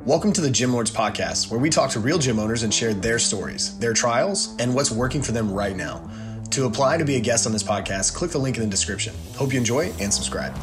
Welcome to the Gym Lords Podcast, where we talk to real gym owners and share their stories, their trials, and what's working for them right now. To apply to be a guest on this podcast, click the link in the description. Hope you enjoy and subscribe.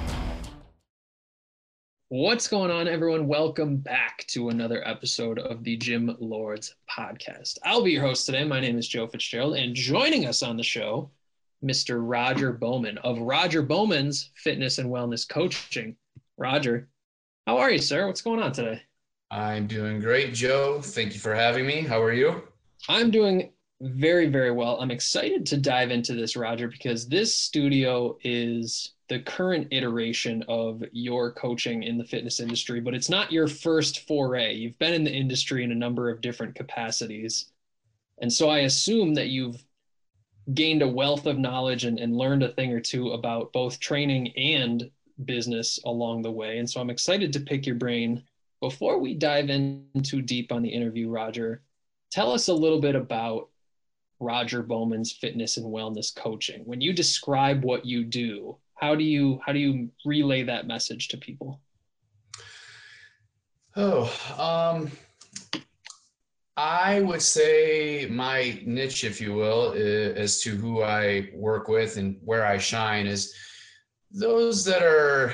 What's going on, everyone? Welcome back to another episode of the Gym Lords Podcast. I'll be your host today. My name is Joe Fitzgerald, and joining us on the show, Mr. Roger Bowman of Roger Bowman's Fitness and Wellness Coaching. Roger, how are you, sir? What's going on today? I'm doing great, Joe. Thank you for having me. How are you? I'm doing very, very well. I'm excited to dive into this, Roger, because this studio is the current iteration of your coaching in the fitness industry, but it's not your first foray. You've been in the industry in a number of different capacities. And so I assume that you've gained a wealth of knowledge and learned a thing or two about both training and business along the way. And so I'm excited to pick your brain. Before we dive in too deep on the interview, Roger, tell us a little bit about Roger Bowman's Fitness and Wellness Coaching. When you describe what you do, how do you relay that message to people? I would say my niche, if you will, as to who I work with and where I shine is those that are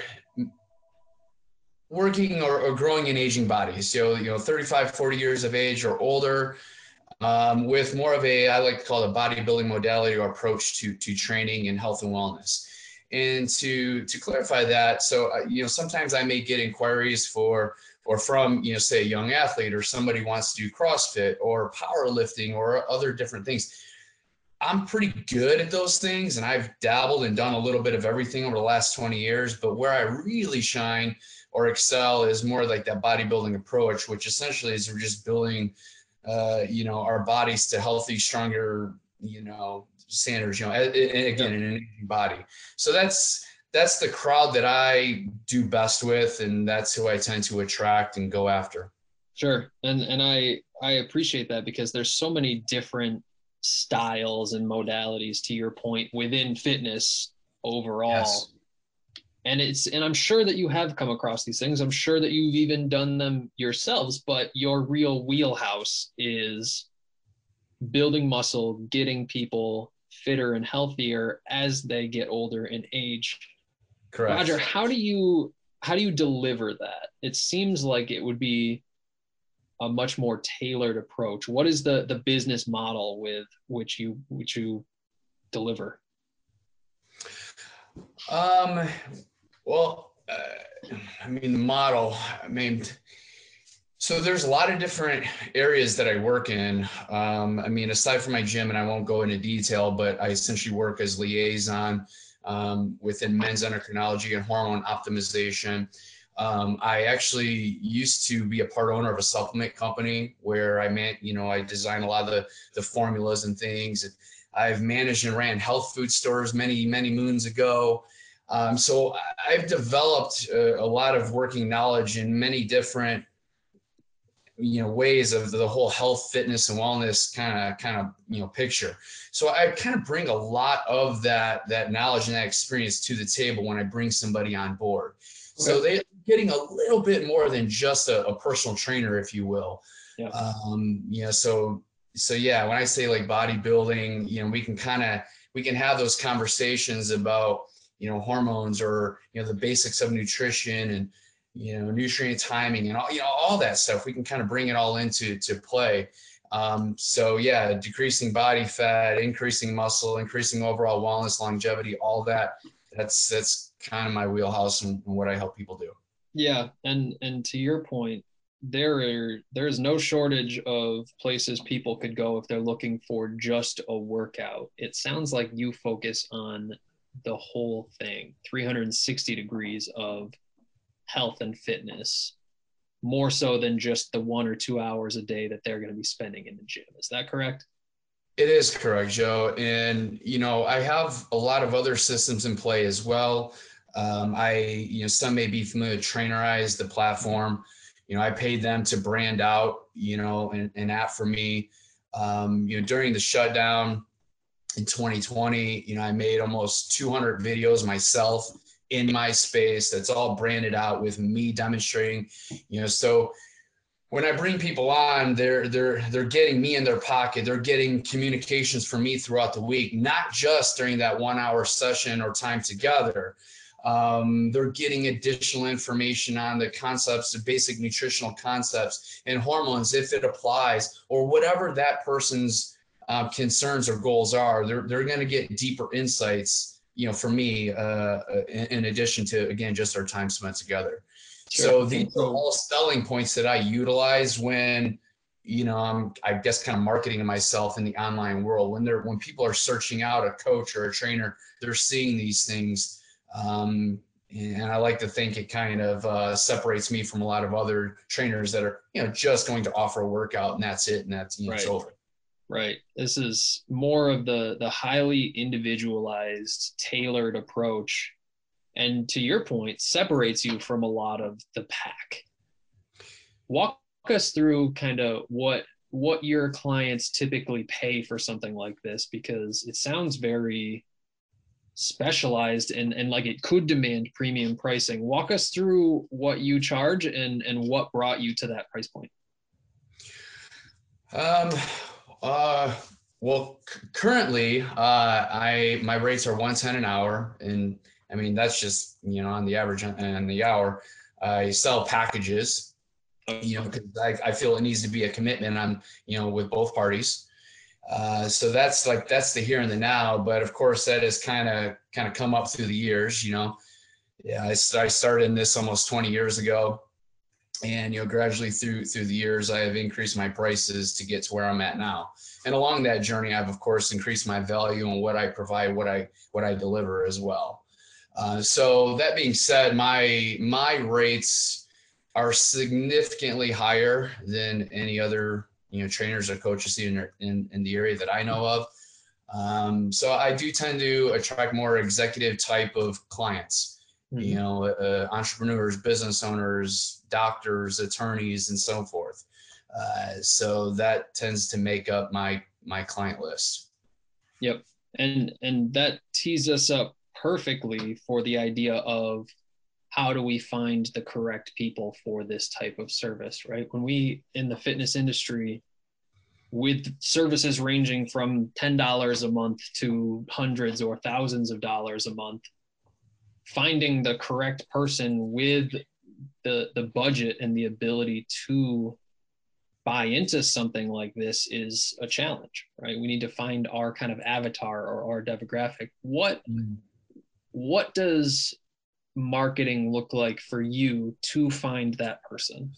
working or growing in aging bodies. So, 35, 40 years of age or older, with more of I like to call it a bodybuilding modality or approach to training and health and wellness. And to clarify that, so, sometimes I may get inquiries from, say a young athlete or somebody wants to do CrossFit or powerlifting or other different things. I'm pretty good at those things, and I've dabbled and done a little bit of everything over the last 20 years, but where I really shine or excel is more like that bodybuilding approach, which essentially is we're just building, our bodies to healthy, stronger, standards, again, in an aging body. So that's the crowd that I do best with, and that's who I tend to attract and go after. Sure. And I appreciate that, because there's so many different styles and modalities, to your point, within fitness overall. Yes. And I'm sure that you have come across these things. I'm sure that you've even done them yourselves, but your real wheelhouse is building muscle, getting people fitter and healthier as they get older in age. Correct. Roger, how do you deliver that? It seems like it would be a much more tailored approach. What is the business model with which you deliver? The model, so there's a lot of different areas that I work in. Aside from my gym, and I won't go into detail, but I essentially work as liaison within men's endocrinology and hormone optimization. I actually used to be a part owner of a supplement company where I design a lot of the formulas and things. I've managed and ran health food stores many, many moons ago. So I've developed a lot of working knowledge in many different, ways of the whole health, fitness, and wellness kind of picture. So I kind of bring a lot of that knowledge and that experience to the table when I bring somebody on board. Okay. So they're getting a little bit more than just a personal trainer, if you will. Yeah. So yeah, when I say like bodybuilding, we can have those conversations about, hormones or, the basics of nutrition and, nutrient timing and all that stuff. We can kind of bring it all into play. So yeah, decreasing body fat, increasing muscle, increasing overall wellness, longevity, all that. That's kind of my wheelhouse and what I help people do. Yeah. And to your point, there's no shortage of places people could go if they're looking for just a workout. It sounds like you focus on the whole thing, 360 degrees of health and fitness, more so than just the 1 or 2 hours a day that they're going to be spending in the gym. Is that correct? It is correct, Joe. And, I have a lot of other systems in play as well. Some may be familiar with Trainerize, the platform. I paid them to brand out, an app for me. During the shutdown in 2020, I made almost 200 videos myself in my space. That's all branded out with me demonstrating, so when I bring people on, they're getting me in their pocket. They're getting communications from me throughout the week, not just during that 1 hour session or time together. They're getting additional information on the concepts, the basic nutritional concepts and hormones, if it applies, or whatever that person's concerns or goals are. They're going to get deeper insights, from me, in addition to, again, just our time spent together. Sure. So these are all selling points that I utilize when, I'm, I guess, kind of marketing myself in the online world. When people are searching out a coach or a trainer, they're seeing these things. And I like to think it kind of separates me from a lot of other trainers that are, just going to offer a workout and that's it. And that's, it's over. Right. This is more of the highly individualized, tailored approach. And to your point, separates you from a lot of the pack. Walk us through kind of what your clients typically pay for something like this, because it sounds very specialized and like it could demand premium pricing. Walk us through what you charge and what brought you to that price point. Well, currently, my rates are $110 an hour, and I mean that's just on the average and the hour. I sell packages, because I feel it needs to be a commitment. I'm with both parties, so that's the here and the now. But of course, that has kind of come up through the years. Yeah, I started in this almost 20 years ago. And, gradually through the years, I have increased my prices to get to where I'm at now. And along that journey, I've, of course, increased my value and what I provide, what I deliver as well. So that being said, my rates are significantly higher than any other, trainers or coaches in the area that I know of. So I do tend to attract more executive type of clients. Entrepreneurs, business owners, doctors, attorneys, and so forth. So that tends to make up my client list. Yep. And that tees us up perfectly for the idea of how do we find the correct people for this type of service, right? When we in the fitness industry, with services ranging from $10 a month to hundreds or thousands of dollars a month, finding the correct person with the budget and the ability to buy into something like this is a challenge, right? We need to find our kind of avatar or our demographic. What does marketing look like for you to find that person?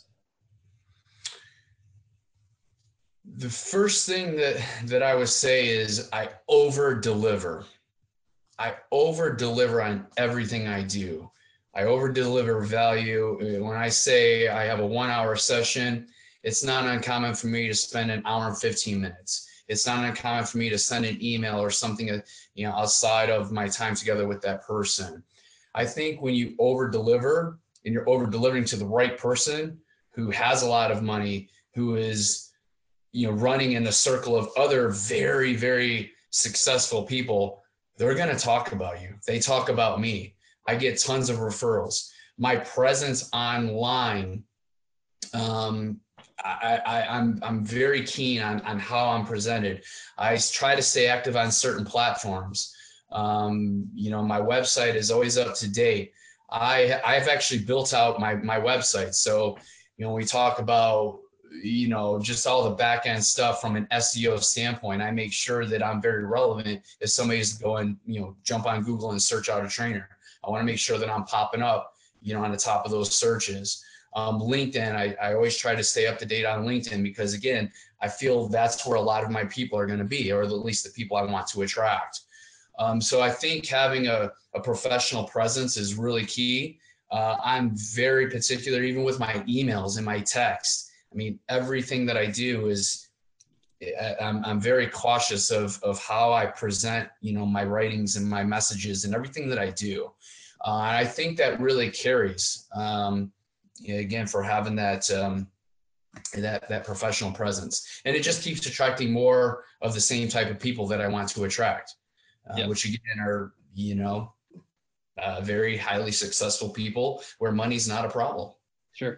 The first thing that I would say is I over deliver. I over deliver on everything I do. I over deliver value. When I say I have a 1 hour session, it's not uncommon for me to spend an hour and 15 minutes. It's not uncommon for me to send an email or something, outside of my time together with that person. I think when you over deliver and you're over delivering to the right person who has a lot of money, who is, running in a circle of other very, very successful people, they're going to talk about you. They talk about me. I get tons of referrals. My presence online, I'm very keen on how I'm presented. I try to stay active on certain platforms. My website is always up to date. I've actually built out my website. So, when we talk about, just all the back end stuff from an SEO standpoint, I make sure that I'm very relevant. If somebody's going, jump on Google and search out a trainer, I want to make sure that I'm popping up, on the top of those searches. LinkedIn, I always try to stay up to date on LinkedIn because, again, I feel that's where a lot of my people are going to be, or at least the people I want to attract. So I think having a professional presence is really key. I'm very particular, even with my emails and my text. I mean, everything that I do is, I'm very cautious of how I present, my writings and my messages and everything that I do. And I think that really carries, again, for having that professional presence. And it just keeps attracting more of the same type of people that I want to attract, which again are, very highly successful people where money's not a problem. Sure.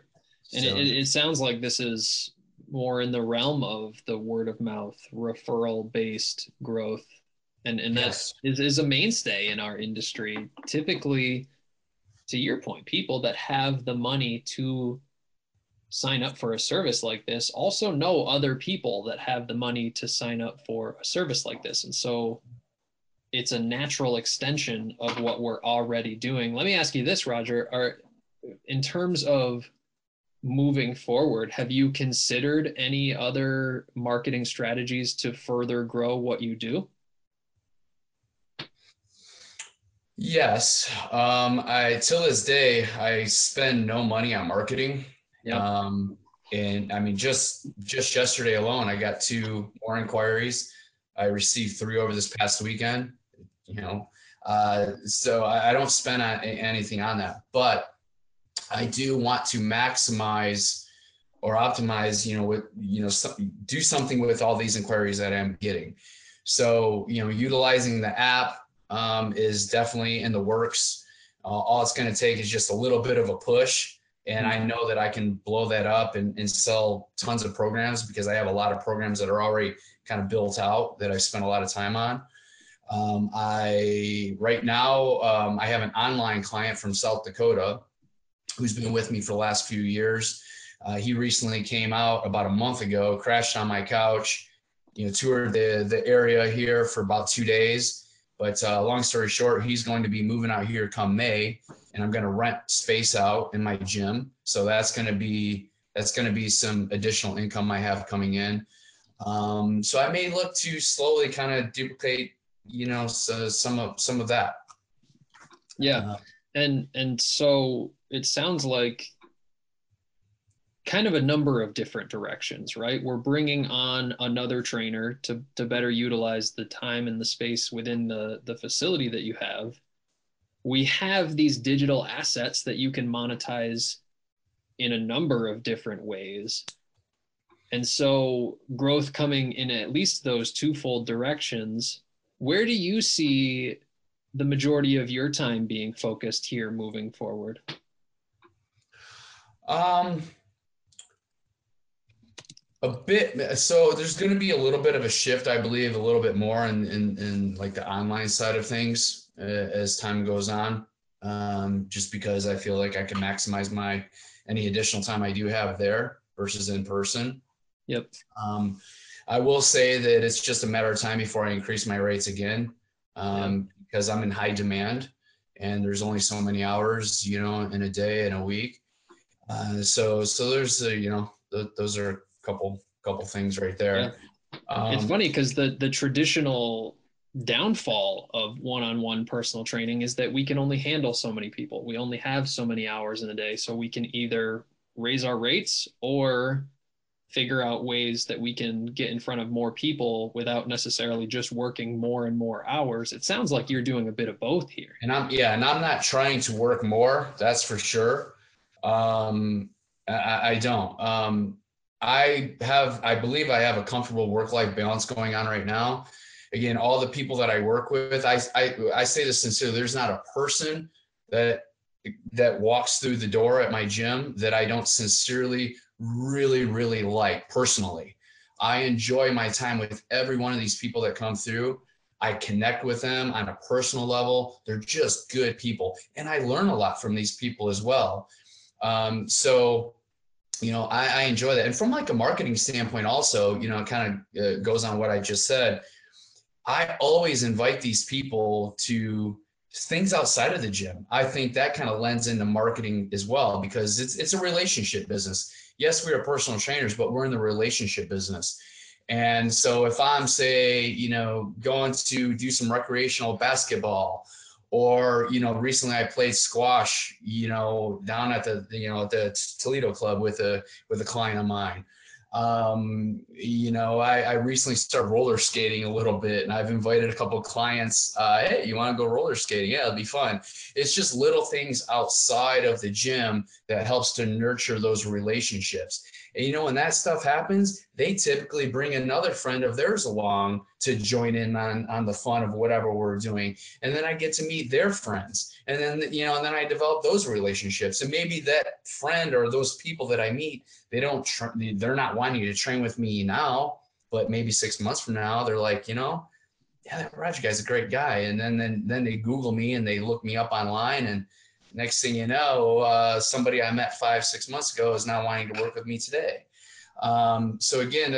And So it sounds like this is more in the realm of the word of mouth, referral based growth. And that yes. is a mainstay in our industry. Typically, to your point, people that have the money to sign up for a service like this also know other people that have the money to sign up for a service like this. And so it's a natural extension of what we're already doing. Let me ask you this, Roger. In terms of moving forward, have you considered any other marketing strategies to further grow what you do? Yes. I till this day I spend no money on marketing. Yep. Um, and I mean just yesterday alone I got 2 more inquiries. I received 3 over this past weekend, you know. So I don't spend anything on that, but I do want to maximize or optimize, do something with all these inquiries that I'm getting. So, utilizing the app is definitely in the works. All it's going to take is just a little bit of a push. And I know that I can blow that up and sell tons of programs because I have a lot of programs that are already kind of built out that I spent a lot of time on. Right now, I have an online client from South Dakota who's been with me for the last few years. He recently came out about a month ago, crashed on my couch, toured the area here for about 2 days. But long story short, he's going to be moving out here come May, and I'm going to rent space out in my gym. So that's going to be some additional income I have coming in. So I may look to slowly kind of duplicate, some of that. Yeah. And so it sounds like kind of a number of different directions, right? We're bringing on another trainer to better utilize the time and the space within the facility that you have. We have these digital assets that you can monetize in a number of different ways. And so growth coming in at least those twofold directions. Where do you see the majority of your time being focused here moving forward? A bit. So there's going to be a little bit of a shift, I believe, a little bit more in like the online side of things as time goes on. Just because I feel like I can maximize any additional time I do have there versus in person. Yep. I will say that it's just a matter of time before I increase my rates again, because I'm in high demand and there's only so many hours, in a day and a week. So there's those are couple things right there. Yeah. It's funny because the traditional downfall of one-on-one personal training is that we can only handle so many people. We only have so many hours in a day, so we can either raise our rates or figure out ways that we can get in front of more people without necessarily just working more and more hours. It sounds like you're doing a bit of both here. And I'm not trying to work more, that's for sure. I don't. I believe I have a comfortable work-life balance going on right now. Again, all the people that I work with, I say this sincerely, there's not a person that walks through the door at my gym that I don't sincerely really, really like personally. I enjoy my time with every one of these people that come through. I connect with them on a personal level. They're just good people. And I learn a lot from these people as well. So I enjoy that. And from like a marketing standpoint also, it kind of goes on what I just said. I always invite these people to things outside of the gym. I think that kind of lends into marketing as well, because it's a relationship business. Yes, we are personal trainers, but we're in the relationship business. And so if I'm, say, going to do some recreational basketball, or, recently I played squash, down at the Toledo club with a client of mine. I recently started roller skating a little bit, and I've invited a couple of clients. Hey, you want to go roller skating? Yeah, it'll be fun. It's just little things outside of the gym that helps to nurture those relationships. And when that stuff happens, they typically bring another friend of theirs along to join in on the fun of whatever we're doing. And then I get to meet their friends. And then, and then I develop those relationships. And maybe that friend or those people that I meet, they're not wanting to train with me now, but maybe 6 months from now, they're like, yeah, that Roger guy's a great guy. And then they Google me and they look me up online, and next thing you know, somebody I met 5-6 months ago is now wanting to work with me today. So again,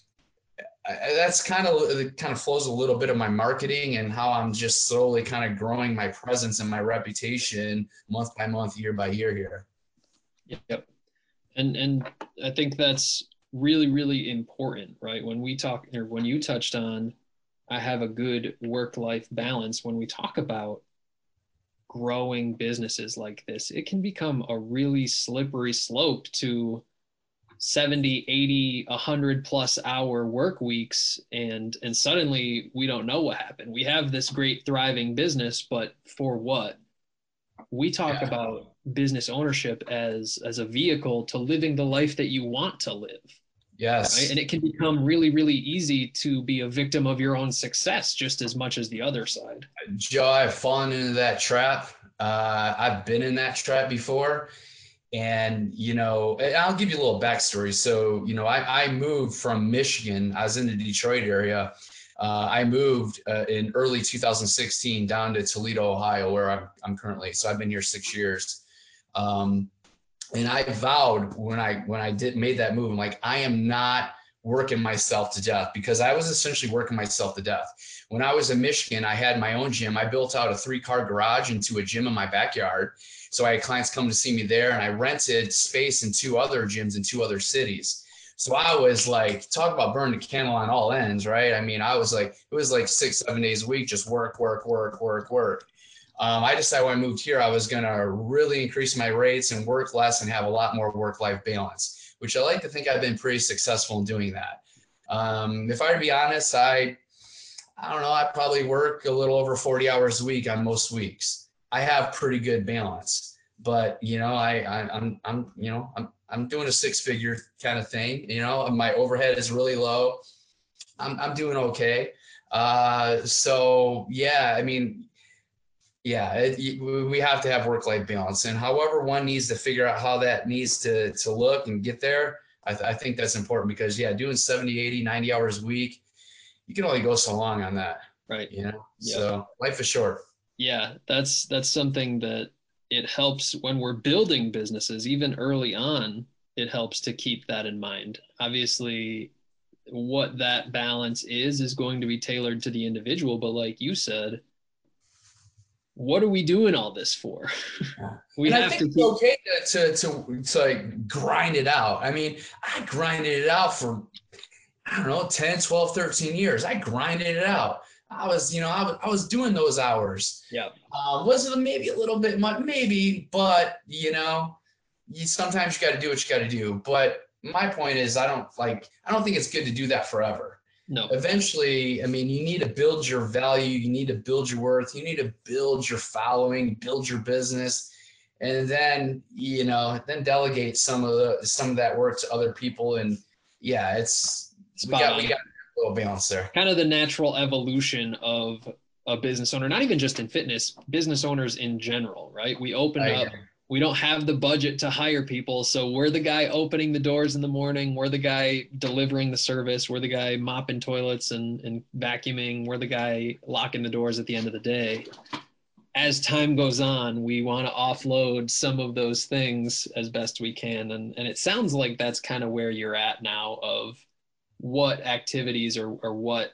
that's kind of flows a little bit of my marketing and how I'm just slowly kind of growing my presence and my reputation month by month, year by year here. Yep. And I think that's really, really important, right? When we talk, or when you touched on, I have a good work-life balance. When we talk about growing businesses like this, it can become a really slippery slope to 70, 80, 100 plus hour work weeks. And suddenly we don't know what happened. We have this great thriving business, but for what? We talk about business ownership as a vehicle to living the life that you want to live. Yes. Right? And it can become really, really easy to be a victim of your own success just as much as the other side. Joe, I've fallen into that trap. I've been in that trap before. And, I'll give you a little backstory. So, I moved from Michigan. I was in the Detroit area. I moved in early 2016 down to Toledo, Ohio, where I'm currently. So I've been here 6 years. And I vowed when I made that move, I'm like, I am not working myself to death, because I was essentially working myself to death. When I was in Michigan, I had my own gym. I built out a 3-car garage into a gym in my backyard. So I had clients come to see me there, and I rented space in 2 other gyms in 2 other cities. So I was like, talk about burning the candle on all ends, right? I mean, it was like 6-7 days a week, just work. I decided when I moved here, I was going to really increase my rates and work less and have a lot more work-life balance, which I like to think I've been pretty successful in doing that. If I were to be honest, I don't know, I probably work a little over 40 hours a week on most weeks. I have pretty good balance, but I'm doing a 6-figure kind of thing. My overhead is really low. I'm doing okay. So yeah, I mean, yeah, we have to have work-life balance, and however one needs to figure out how that needs to look and get there. I think that's important, because doing 70, 80, 90 hours a week, you can only go so long on that. Right. So life is short. Yeah. That's something that it helps when we're building businesses, even early on, it helps to keep that in mind. Obviously, what that balance is going to be tailored to the individual. But like you said, what are we doing all this for? We have to. It's okay to like grind it out. I mean, I grinded it out for, I don't know, 10, 12, 13 years. I grinded it out. I was doing those hours. Yeah. Was it maybe a little bit much? Maybe, but sometimes you got to do what you got to do. But my point is, I don't think it's good to do that forever. No. Eventually, I mean, you need to build your value. You need to build your worth. You need to build your following, build your business, and then, then delegate some of that work to other people. And we got a little balance there. Kind of the natural evolution of a business owner, not even just in fitness, business owners in general, right? We open up. We don't have the budget to hire people. So we're the guy opening the doors in the morning. We're the guy delivering the service. We're the guy mopping toilets and vacuuming. We're the guy locking the doors at the end of the day. As time goes on, we want to offload some of those things as best we can. And it sounds like that's kind of where you're at now, of what activities or what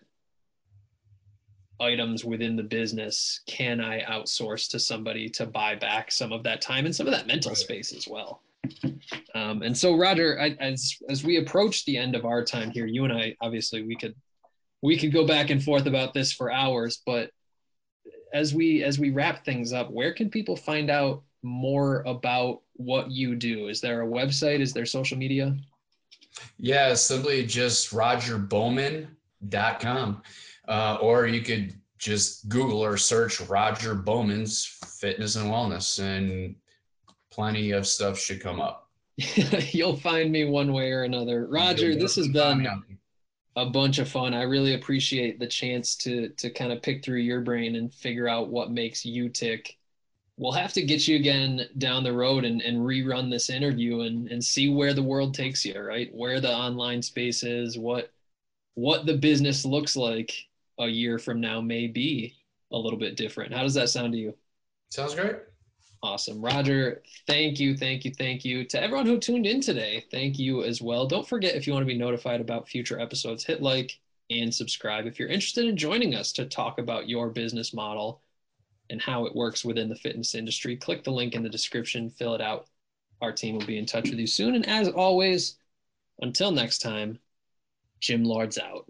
items within the business can I outsource to somebody to buy back some of that time and some of that mental space as well. And so, Roger, as we approach the end of our time here, you and I, obviously we could go back and forth about this for hours, but as we wrap things up, where can people find out more about what you do? Is there a website? Is there social media? Yeah, simply just rogerbowman.com. Or you could just Google or search Roger Bowman's Fitness and Wellness, and plenty of stuff should come up. You'll find me one way or another. Roger, You'll this has definitely find me been on. a bunch of fun. I really appreciate the chance to kind of pick through your brain and figure out what makes you tick. We'll have to get you again down the road and rerun this interview and see where the world takes you, right? Where the online space is, what the business looks like a year from now may be a little bit different. How does that sound to you? Sounds great. Awesome. Roger, thank you, thank you, thank you. To everyone who tuned in today, thank you as well. Don't forget, if you want to be notified about future episodes, hit like and subscribe. If you're interested in joining us to talk about your business model and how it works within the fitness industry, click the link in the description, fill it out. Our team will be in touch with you soon. And as always, until next time, Gym Lords out.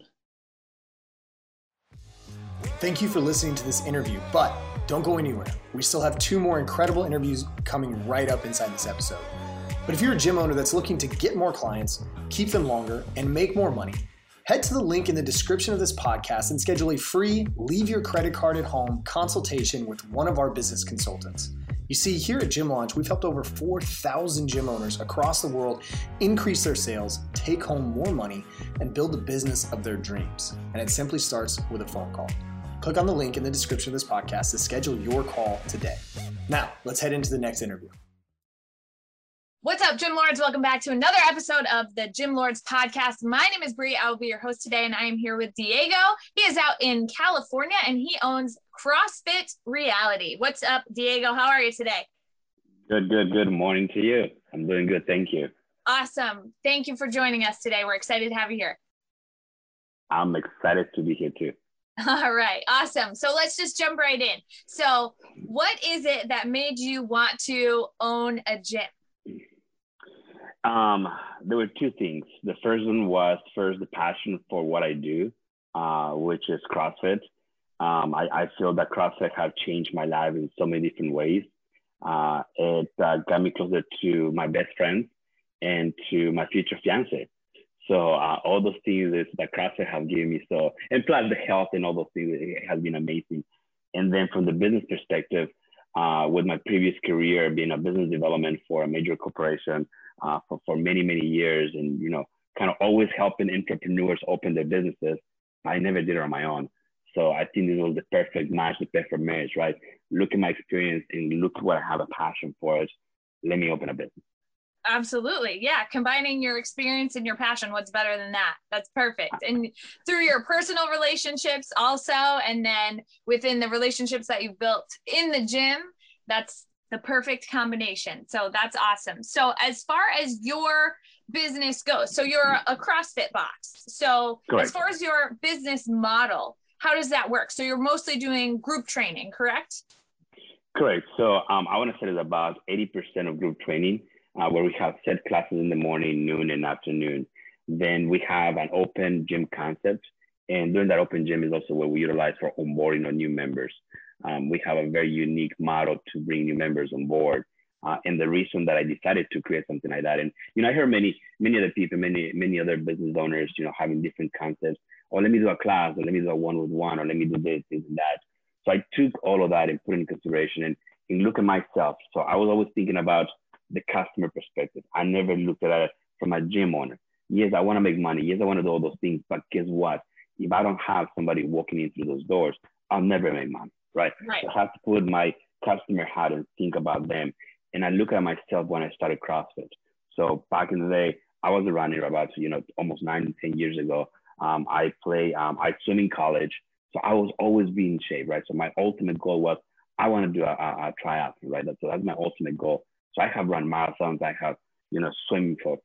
Thank you for listening to this interview, but don't go anywhere. We still have 2 more incredible interviews coming right up inside this episode. But if you're a gym owner that's looking to get more clients, keep them longer, and make more money, head to the link in the description of this podcast and schedule a free leave your credit card at home consultation with one of our business consultants. You see, here at Gym Launch, we've helped over 4,000 gym owners across the world increase their sales, take home more money, and build the business of their dreams. And it simply starts with a phone call. Click on the link in the description of this podcast to schedule your call today. Now, let's head into the next interview. What's up, Gym Lords? Welcome back to another episode of the Gym Lords podcast. My name is Bree. I will be your host today, and I am here with Diego. He is out in California, and he owns CrossFit Reality. What's up, Diego? How are you today? Good. Good morning to you. I'm doing good. Thank you. Awesome. Thank you for joining us today. We're excited to have you here. I'm excited to be here too. All right. Awesome. So let's just jump right in. So what is it that made you want to own a gym? There were 2 things. The first one was the passion for what I do, which is CrossFit. I feel that CrossFit have changed my life in so many different ways. It got me closer to my best friends and to my future fiance. So all those things that CrossFit have given me. So, and plus the health and all those things, it has been amazing. And then from the business perspective, with my previous career being a business development for a major corporation for many, many years, and, you know, kind of always helping entrepreneurs open their businesses, I never did it on my own. So I think this was the perfect match, the perfect marriage, right? Look at my experience and look what I have a passion for it. Let me open a business. Absolutely. Yeah. Combining your experience and your passion. What's better than that? That's perfect. And through your personal relationships also, and then within the relationships that you've built in the gym, that's the perfect combination. So that's awesome. So as far as your business goes, so you're a CrossFit box. So Correct. As far as your business model, how does that work? So you're mostly doing group training, correct? Correct. So I want to say it's about 80% of group training, where we have set classes in the morning, noon, and afternoon. Then we have an open gym concept. And during that open gym is also where we utilize for onboarding of new members. We have a very unique model to bring new members on board. And the reason that I decided to create something like that, and, you know, I heard many other people, many other business owners, you know, having different concepts. Or let me do a class, or let me do a one-on-one, or let me do this and that. So I took all of that and put it in consideration and look at myself. So I was always thinking about the customer perspective. I never looked at it from a gym owner. Yes, I want to make money. Yes, I want to do all those things. But guess what? If I don't have somebody walking in through those doors, I'll never make money, right? So I have to put my customer hat and think about them. And I look at myself when I started CrossFit. So back in the day, I was a runner about, you know, almost 9 to 10 years ago. I swim in college. So I was always being in shape, right? So my ultimate goal was I want to do a triathlon, right? So that's my ultimate goal. So I have run marathons. I have, you know, swim for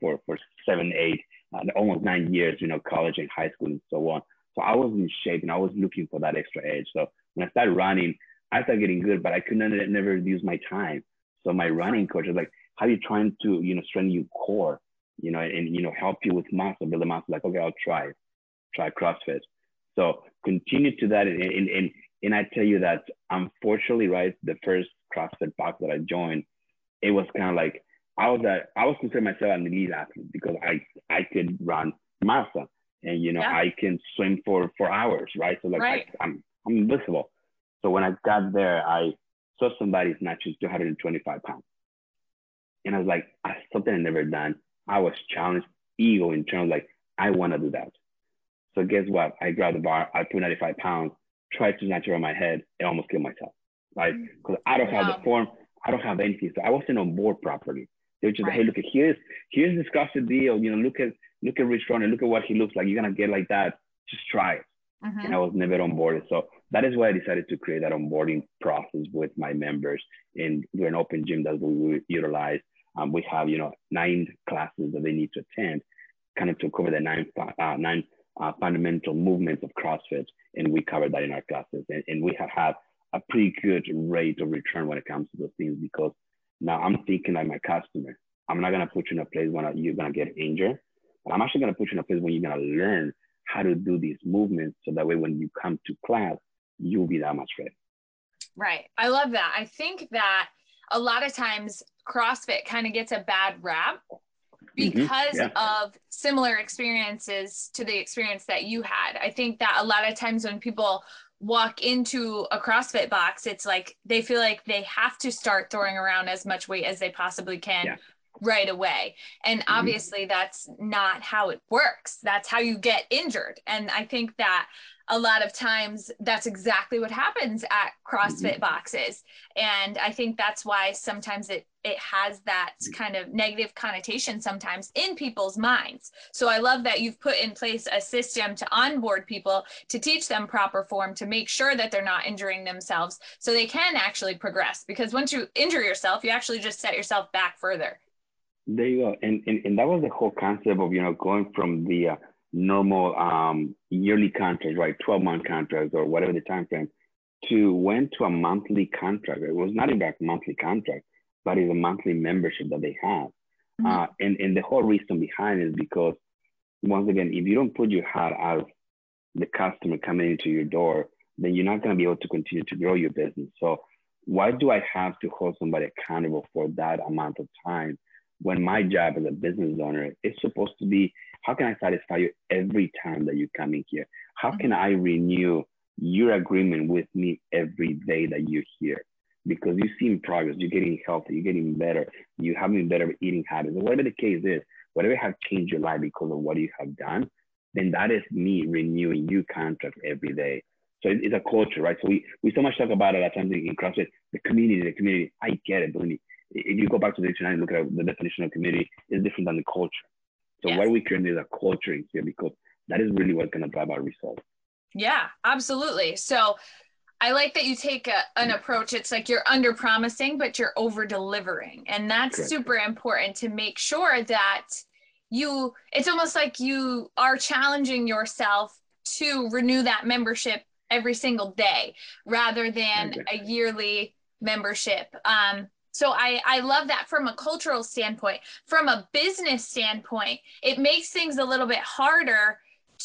7, 8, almost 9 years, you know, college and high school and so on. So I was in shape and I was looking for that extra edge. So when I started running, I started getting good, but I could never use my time. So my running coach was like, how are you trying to, you know, strengthen your core, you know, and, you know, help you with muscle, build a muscle? Like, okay, I'll try CrossFit. So continue to that. And I tell you that, unfortunately, right, the first CrossFit box that I joined, it was kind of like, I was considering myself an elite athlete because I could run marathon and, you know, I can swim for hours, right? So like I'm invisible. So when I got there, I saw somebody snatching 225 pounds. And I was like, something I never done. I was challenged, ego in terms like, I want to do that. So guess what? I grabbed the bar, I put 95 pounds, tried to snatch it on my head, and almost killed myself, right? Because I don't have the form, I don't have anything. So I wasn't on board properly. They were just like, hey, look, here's this CrossFit deal. You know, look at Rich Ronan, look at what he looks like. You're gonna get like that. Just try it. And I was never on board. So that is why I decided to create that onboarding process with my members. And we're an open gym that we utilize. We have, you know, 9 classes that they need to attend, kind of to cover the nine fundamental movements of CrossFit. And we cover that in our classes. And we have had a pretty good rate of return when it comes to those things, because now I'm thinking like my customer. I'm not going to put you in a place where you're going to get injured, but I'm actually going to put you in a place where you're going to learn how to do these movements. So that way, when you come to class, you'll be that much better. Right. I love that. I think that a lot of times CrossFit kind of gets a bad rap because of similar experiences to the experience that you had. I think that a lot of times when people walk into a CrossFit box, it's like they feel like they have to start throwing around as much weight as they possibly can right away. And obviously that's not how it works. That's how you get injured. And I think that a lot of times that's exactly what happens at CrossFit boxes. And I think that's why sometimes it has that kind of negative connotation sometimes in people's minds. So I love that you've put in place a system to onboard people, to teach them proper form, to make sure that they're not injuring themselves so they can actually progress. Because once you injure yourself, you actually just set yourself back further. There you go. And that was the whole concept of, you know, going from the normal yearly contract, right, 12-month contracts or whatever the time frame, went to a monthly contract. It was not even a monthly contract, but it's a monthly membership that they have. And the whole reason behind it is because, once again, if you don't put your heart out of the customer coming into your door, then you're not going to be able to continue to grow your business. So why do I have to hold somebody accountable for that amount of time when my job as a business owner is supposed to be, how can I satisfy you every time that you come in here? How can I renew your agreement with me every day that you're here? Because you see progress, you're getting healthy, you're getting better, you're having better eating habits, or whatever the case is, whatever has changed your life because of what you have done, then that is me renewing your contract every day. So it's a culture, right? So we so much talk about it at times in CrossFit, the community. I get it, believe me. If you go back to the dictionary and look at the definition of community, it's different than the culture. So what we create is a culture in here, because that is really what's going to drive our results. Yeah, absolutely. So I like that you take an approach. It's like you're under promising, but you're over delivering. And that's super important to make sure that it's almost like you are challenging yourself to renew that membership every single day rather than a yearly membership. So I love that from a cultural standpoint. From a business standpoint, it makes things a little bit harder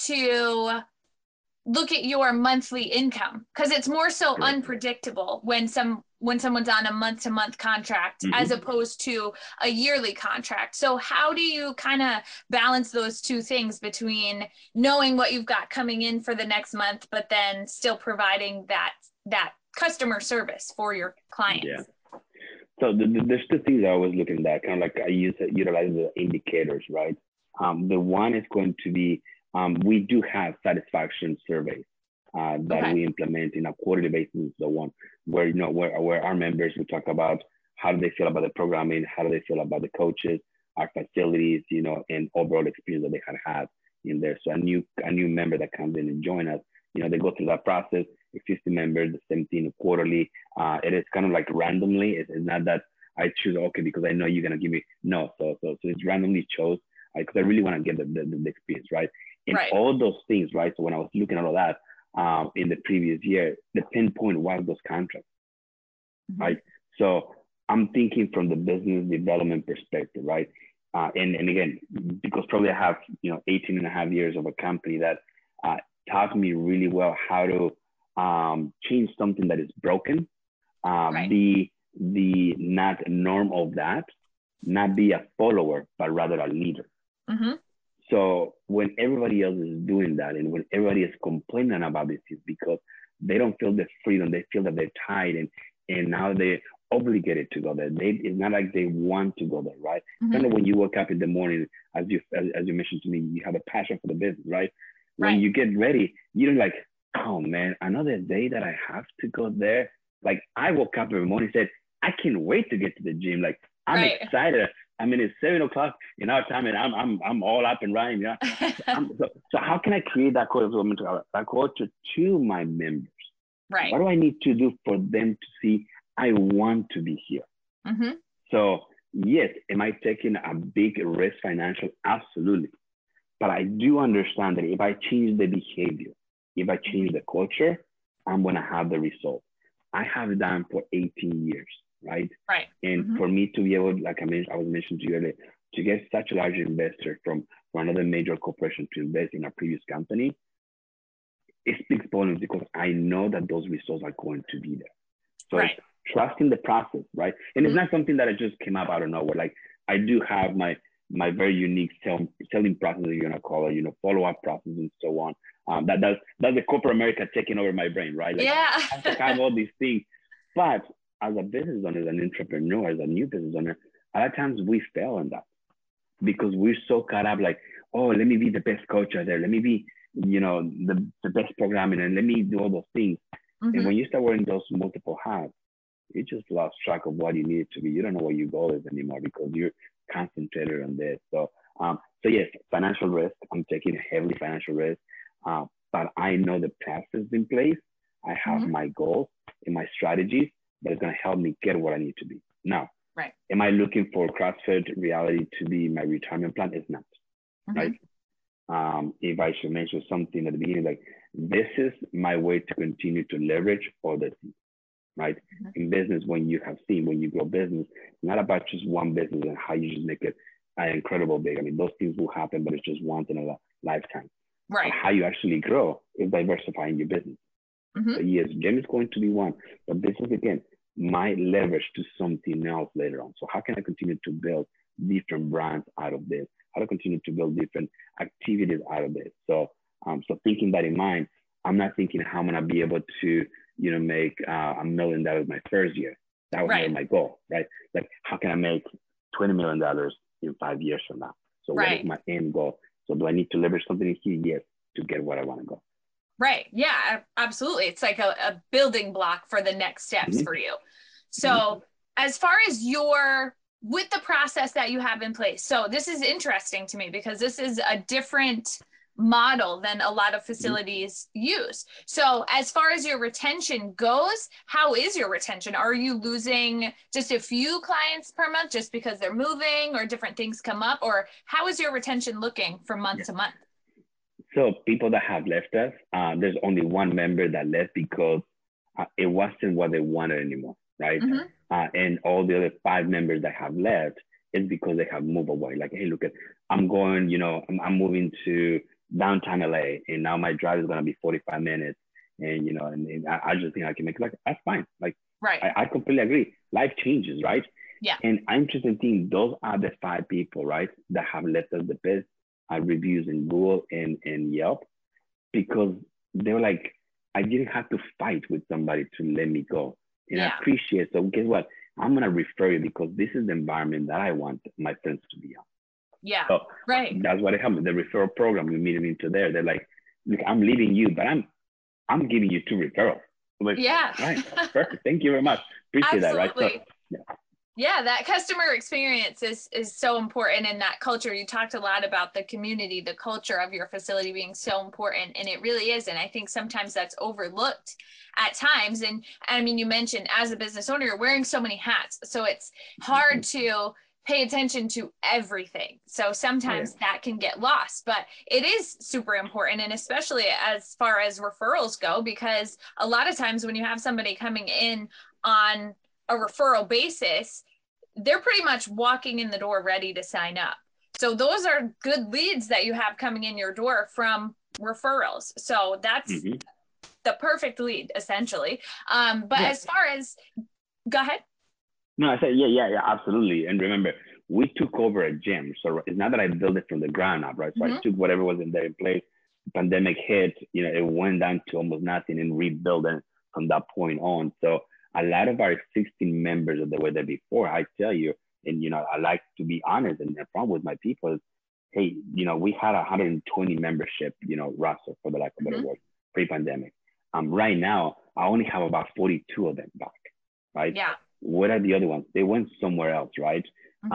to look at your monthly income because it's more so unpredictable when someone's on a month-to-month contract as opposed to a yearly contract. So how do you kind of balance those two things between knowing what you've got coming in for the next month, but then still providing that customer service for your clients? Yeah. So there's two things I always look at that, kind of like I utilize the indicators, right? The one is going to be, we do have satisfaction surveys that we implement in a quarterly basis and so on, where, you know, where our members, we talk about how do they feel about the programming, how do they feel about the coaches, our facilities, you know, and overall experience that they had in there. So a new member that comes in and join us, you know, they go through that process. 50 members, the same thing quarterly. It is kind of like randomly. It's not that I choose, okay, because I know you're going to give me, no. So it's randomly chose because I really want to get the experience, right? And all those things, right? So when I was looking at all that in the previous year, the pinpoint was those contracts, right? So I'm thinking from the business development perspective, right? And again, because probably I have, you know, 18 and a half years of a company that taught me really well how to change something that is broken, be the not norm of that, not be a follower, but rather a leader. Mm-hmm. So when everybody else is doing that, and when everybody is complaining about this, it's because they don't feel the freedom. They feel that they're tied, and now they're obligated to go there. It's not like they want to go there, right? Mm-hmm. Kind of when you wake up in the morning, as you mentioned to me, you have a passion for the business, right? When Right. you get ready, you're like, oh man, another day that I have to go there. Like I woke up every morning and said, I can't wait to get to the gym. Like I'm Right. excited. I mean, it's 7:00 in our time, and I'm all up and running. Yeah. So how can I create that culture to my members? Right. What do I need to do for them to see I want to be here? Mm-hmm. So yes, am I taking a big risk financial? Absolutely. But I do understand that if I change the behavior, if I change the culture, I'm going to have the result. I have done for 18 years, right? Right. And Mm-hmm. for me to be able, like I was mentioned to you earlier, to get such a large investor from another major corporation to invest in a previous company, it speaks volumes because I know that those results are going to be there. So Right. trusting the process, right? And it's Mm-hmm. not something that I just came up out of nowhere. Like I do have my very unique selling process, you're gonna call it, follow-up process and so on. That's the corporate America taking over my brain, right? Like Yeah. I have to have all these things. But as a business owner, as an entrepreneur, as a new business owner, a lot of times we fail on that because we're so caught up like, oh, let me be the best coach out there. Let me be, the best programming, and let me do all those things. Mm-hmm. And when you start wearing those multiple hats, you just lost track of what you need to be. You don't know what your goal is anymore because you're concentrated on this. So yes, financial risk. I'm taking a heavily financial risk, but I know the process in place. I have Mm-hmm. my goals and my strategies that is going to help me get where I need to be. Now, Right. am I looking for CrossFit reality to be my retirement plan? It's not, Mm-hmm. right? If I should mention something at the beginning, like this is my way to continue to leverage all the things, right? Mm-hmm. In business, when you grow business, it's not about just one business and how you just make it incredible big. I mean, those things will happen, but it's just once in a lifetime. Right. But how you actually grow is diversifying your business. Mm-hmm. So yes, gym is going to be one, but this is again my leverage to something else later on. So how can I continue to build different brands out of this? How to continue to build different activities out of this? So thinking that in mind, I'm not thinking how I'm gonna be able to make $1 million my first year. That was Right. never my goal, right? Like how can I make $20 million in 5 years from now? So Right. what is my end goal? So do I need to leverage something in here? Yes, to get where I want to go. Right. Yeah, absolutely. It's like a building block for the next steps Mm-hmm. for you. So as far as with the process that you have in place, so this is interesting to me because this is a different model than a lot of facilities use. So as far as your retention goes, how is your retention? Are you losing just a few clients per month just because they're moving or different things come up? Or how is your retention looking from month to month? So people that have left us, there's only one member that left because it wasn't what they wanted anymore, right? Mm-hmm. And all the other 5 members that have left is because they have moved away. Like, hey, look, I'm going, I'm moving to downtown LA, and now my drive is going to be 45 minutes. And, and I just think I can make it. Like, that's fine. Like, right. I completely agree. Life changes, right? Yeah. And I'm just thinking those are the 5 people, right, that have left us the best reviews in Google and Yelp, because they were like, I didn't have to fight with somebody to let me go. And I appreciate it. So guess what? I'm going to refer you because this is the environment that I want my friends to be on. Yeah. So right. That's what happened. The referral program, we meet them into there. They're like, look, I'm leaving you, but I'm giving you 2 referrals. Like, yeah. Right. Perfect. Thank you very much. Appreciate that. Right. So, yeah, that customer experience is so important in that culture. You talked a lot about the community, the culture of your facility being so important, and it really is. And I think sometimes that's overlooked at times. And I mean, you mentioned as a business owner, you're wearing so many hats, so it's hard to pay attention to everything. So sometimes that can get lost, but it is super important. And especially as far as referrals go, because a lot of times when you have somebody coming in on a referral basis, they're pretty much walking in the door ready to sign up. So those are good leads that you have coming in your door from referrals. So that's the perfect lead, essentially. But as far as, go ahead. No, I said, yeah, absolutely. And remember, we took over a gym. So it's not that I built it from the ground up, right? So I took whatever was in there in place. The pandemic hit, it went down to almost nothing and rebuilt it from that point on. So a lot of our existing members that were there before, I tell you, and I like to be honest and upfront with my people. Hey, we had 120 membership, roster, for the lack of a better word, pre-pandemic. Right now, I only have about 42 of them back, right? Yeah. What are the other ones? They went somewhere else, right?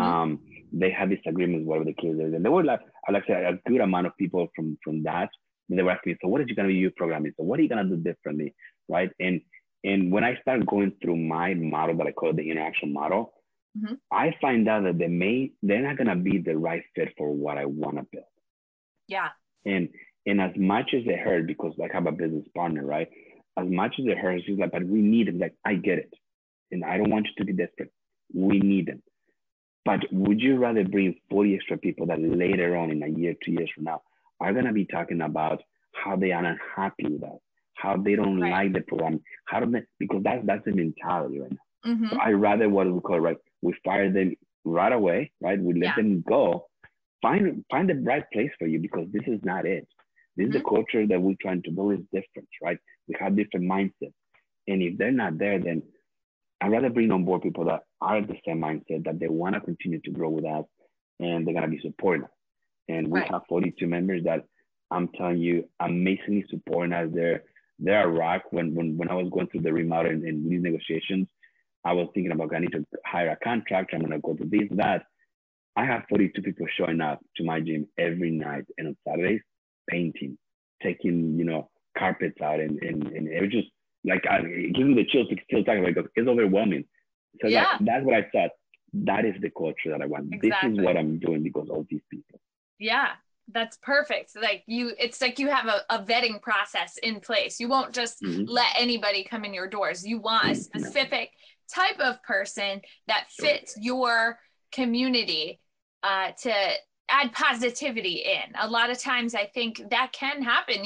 They had disagreements, whatever the case is. And there were like I said, a good amount of people from that. And they were asking me, so what are you going to be programming? So what are you going to do differently, right? And when I started going through my model that I call the interaction model, I find out that they're not going to be the right fit for what I want to build. Yeah. And as much as it hurt, because I have a business partner, right? As much as it hurts, she's like, but we need it. Like, I get it. And I don't want you to be desperate. We need them. But would you rather bring 40 extra people that later on in a year, 2 years from now, are going to be talking about how they are unhappy with us, how they don't like the program, because that's the mentality right now. So I rather what we call, right, we fire them right away, right? We let them go. Find the right place for you, because this is not it. This is the culture that we're trying to build is different, right? We have different mindsets. And if they're not there, then I'd rather bring on board people that are the same mindset, that they want to continue to grow with us, and they're going to be supporting us. And we have 42 members that I'm telling you, amazingly supporting us. They're a rock. When I was going through the remodel and these negotiations, I was thinking about, I need to hire a contractor. I'm going to go to this, that. I have 42 people showing up to my gym every night and on Saturdays, painting, taking, carpets out. And it was just like, it gives me the chills to still talk about it, because it's overwhelming. So that's what I thought. That is the culture that I want. Exactly. This is what I'm doing because of these people. Yeah. That's perfect. It's like you have a vetting process in place. You won't just let anybody come in your doors. You want a specific type of person that fits your community to add positivity in. A lot of times I think that can happen,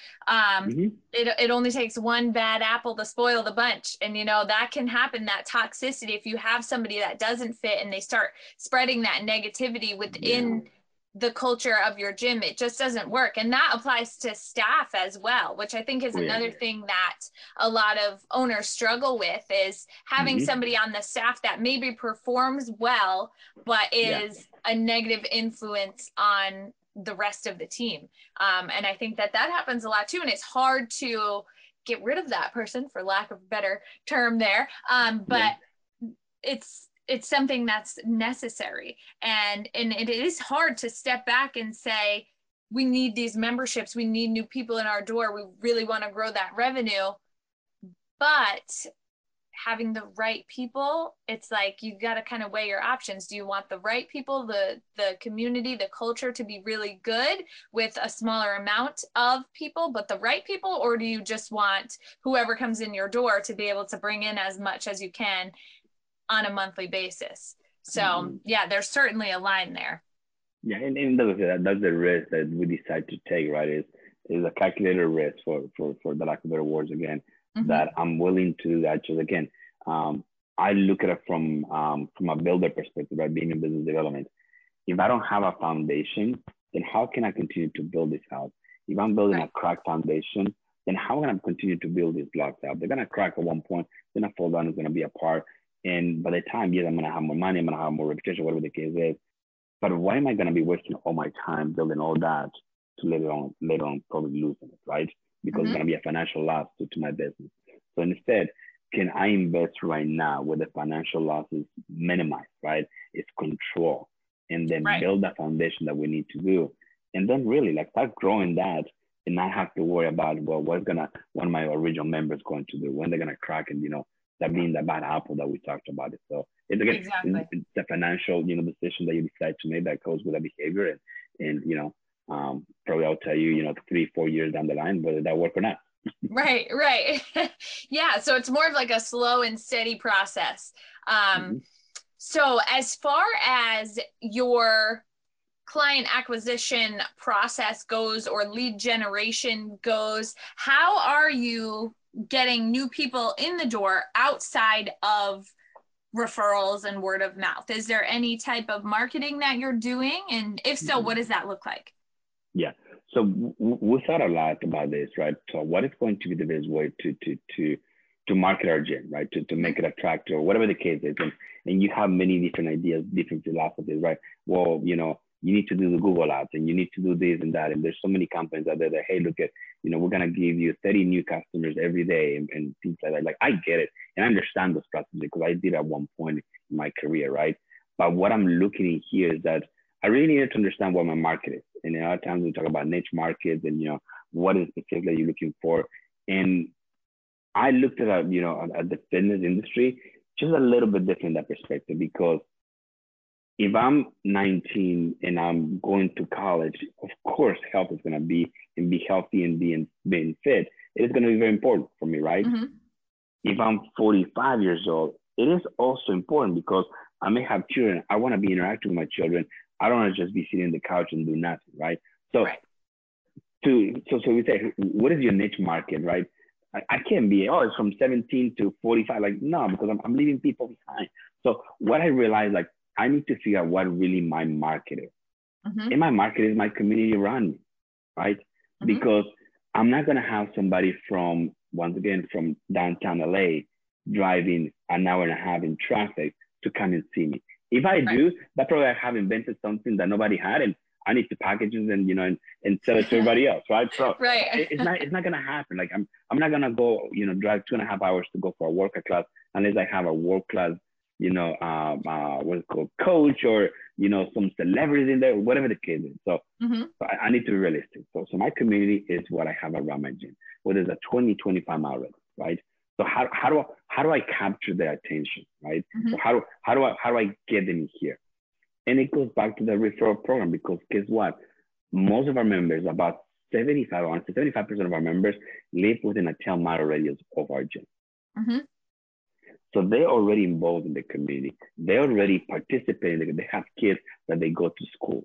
it only takes one bad apple to spoil the bunch. And, that can happen, that toxicity. If you have somebody that doesn't fit and they start spreading that negativity within the culture of your gym, it just doesn't work. And that applies to staff as well, which I think is another thing that a lot of owners struggle with, is having somebody on the staff that maybe performs well, but is a negative influence on the rest of the team. And I think that happens a lot too. And it's hard to get rid of that person, for lack of a better term there. But it's something that's necessary. And it is hard to step back and say, we need these memberships. We need new people in our door. We really want to grow that revenue. But having the right people, it's like, you got to kind of weigh your options. Do you want the right people, the community, the culture to be really good with a smaller amount of people, but the right people? Or do you just want whoever comes in your door to be able to bring in as much as you can on a monthly basis? So there's certainly a line there. Yeah, and that's the risk that we decide to take, right? Is a calculated risk, for the lack of better words, again, that I'm willing to do that. Just again, I look at it from a builder perspective, right? Being in business development. If I don't have a foundation, then how can I continue to build this house? If I'm building a cracked foundation, then how can I continue to build these blocks out? They're gonna crack at one point, then I fall down, it's gonna be apart. And by the time, I'm going to have more money, I'm going to have more reputation, whatever the case is. But why am I going to be wasting all my time building all that to later on probably losing it, right? Because it's going to be a financial loss to my business. So instead, can I invest right now where the financial loss is minimized, right? It's control. And then build that foundation that we need to do. And then really start growing that, and not have to worry about, well, one of my original members going to do, when they're going to crack and, that being the bad apple that we talked about it. So it's it's the financial, decision that you decide to make that goes with that behavior. And probably I'll tell you, 3-4 years down the line, whether that work or not. Right. Yeah. So it's more of like a slow and steady process. So as far as your client acquisition process goes, or lead generation goes, how are you getting new people in the door outside of referrals and word of mouth? Is there any type of marketing that you're doing? And if so, what does that look like? Yeah. So we thought a lot about this, right? So what is going to be the best way to market our gym, right? To make it attractive or whatever the case is. And you have many different ideas, different philosophies, right? Well, you need to do the Google ads and you need to do this and that. And there's so many companies out there that, hey, look at, we're going to give you 30 new customers every day and things like that. Like, I get it. And I understand those processes because I did at one point in my career, right? But what I'm looking at here is that I really needed to understand what my market is. And a lot of times we talk about niche markets and, what is specifically you're looking for. And I looked at, at the fitness industry, just a little bit different that perspective, because if I'm 19 and I'm going to college, of course, health is going to be healthy and being fit. It is going to be very important for me, right? Mm-hmm. If I'm 45 years old, it is also important because I may have children. I want to be interacting with my children. I don't want to just be sitting on the couch and do nothing, right? So, right. So we say, what is your niche market, right? I can't be, it's from 17 to 45. Like, no, because I'm leaving people behind. So what I realized, like, I need to figure out what really my market is. Mm-hmm. And my market is my community around me, right? Mm-hmm. Because I'm not going to have somebody from downtown LA driving an hour and a half in traffic to come and see me. If I do, that probably I have invented something that nobody had, and I need to package it and sell it to everybody else, right? So right. it's not gonna happen. Like I'm not gonna go, drive 2.5 hours to go for a workout class unless I have a world class, what's it called, coach or some celebrities in there, whatever the case is. So, mm-hmm. so I need to be realistic. So my community is what I have around my gym. Whether it's a 20-25 mile radius, right? So how do I capture their attention, right? Mm-hmm. So how do I get them here? And it goes back to the referral program, because guess what? Most of our members, about 75% of our members live within a 10-mile radius of our gym. Mm-hmm. So they're already involved in the community. They already participate. They have kids that they go to school.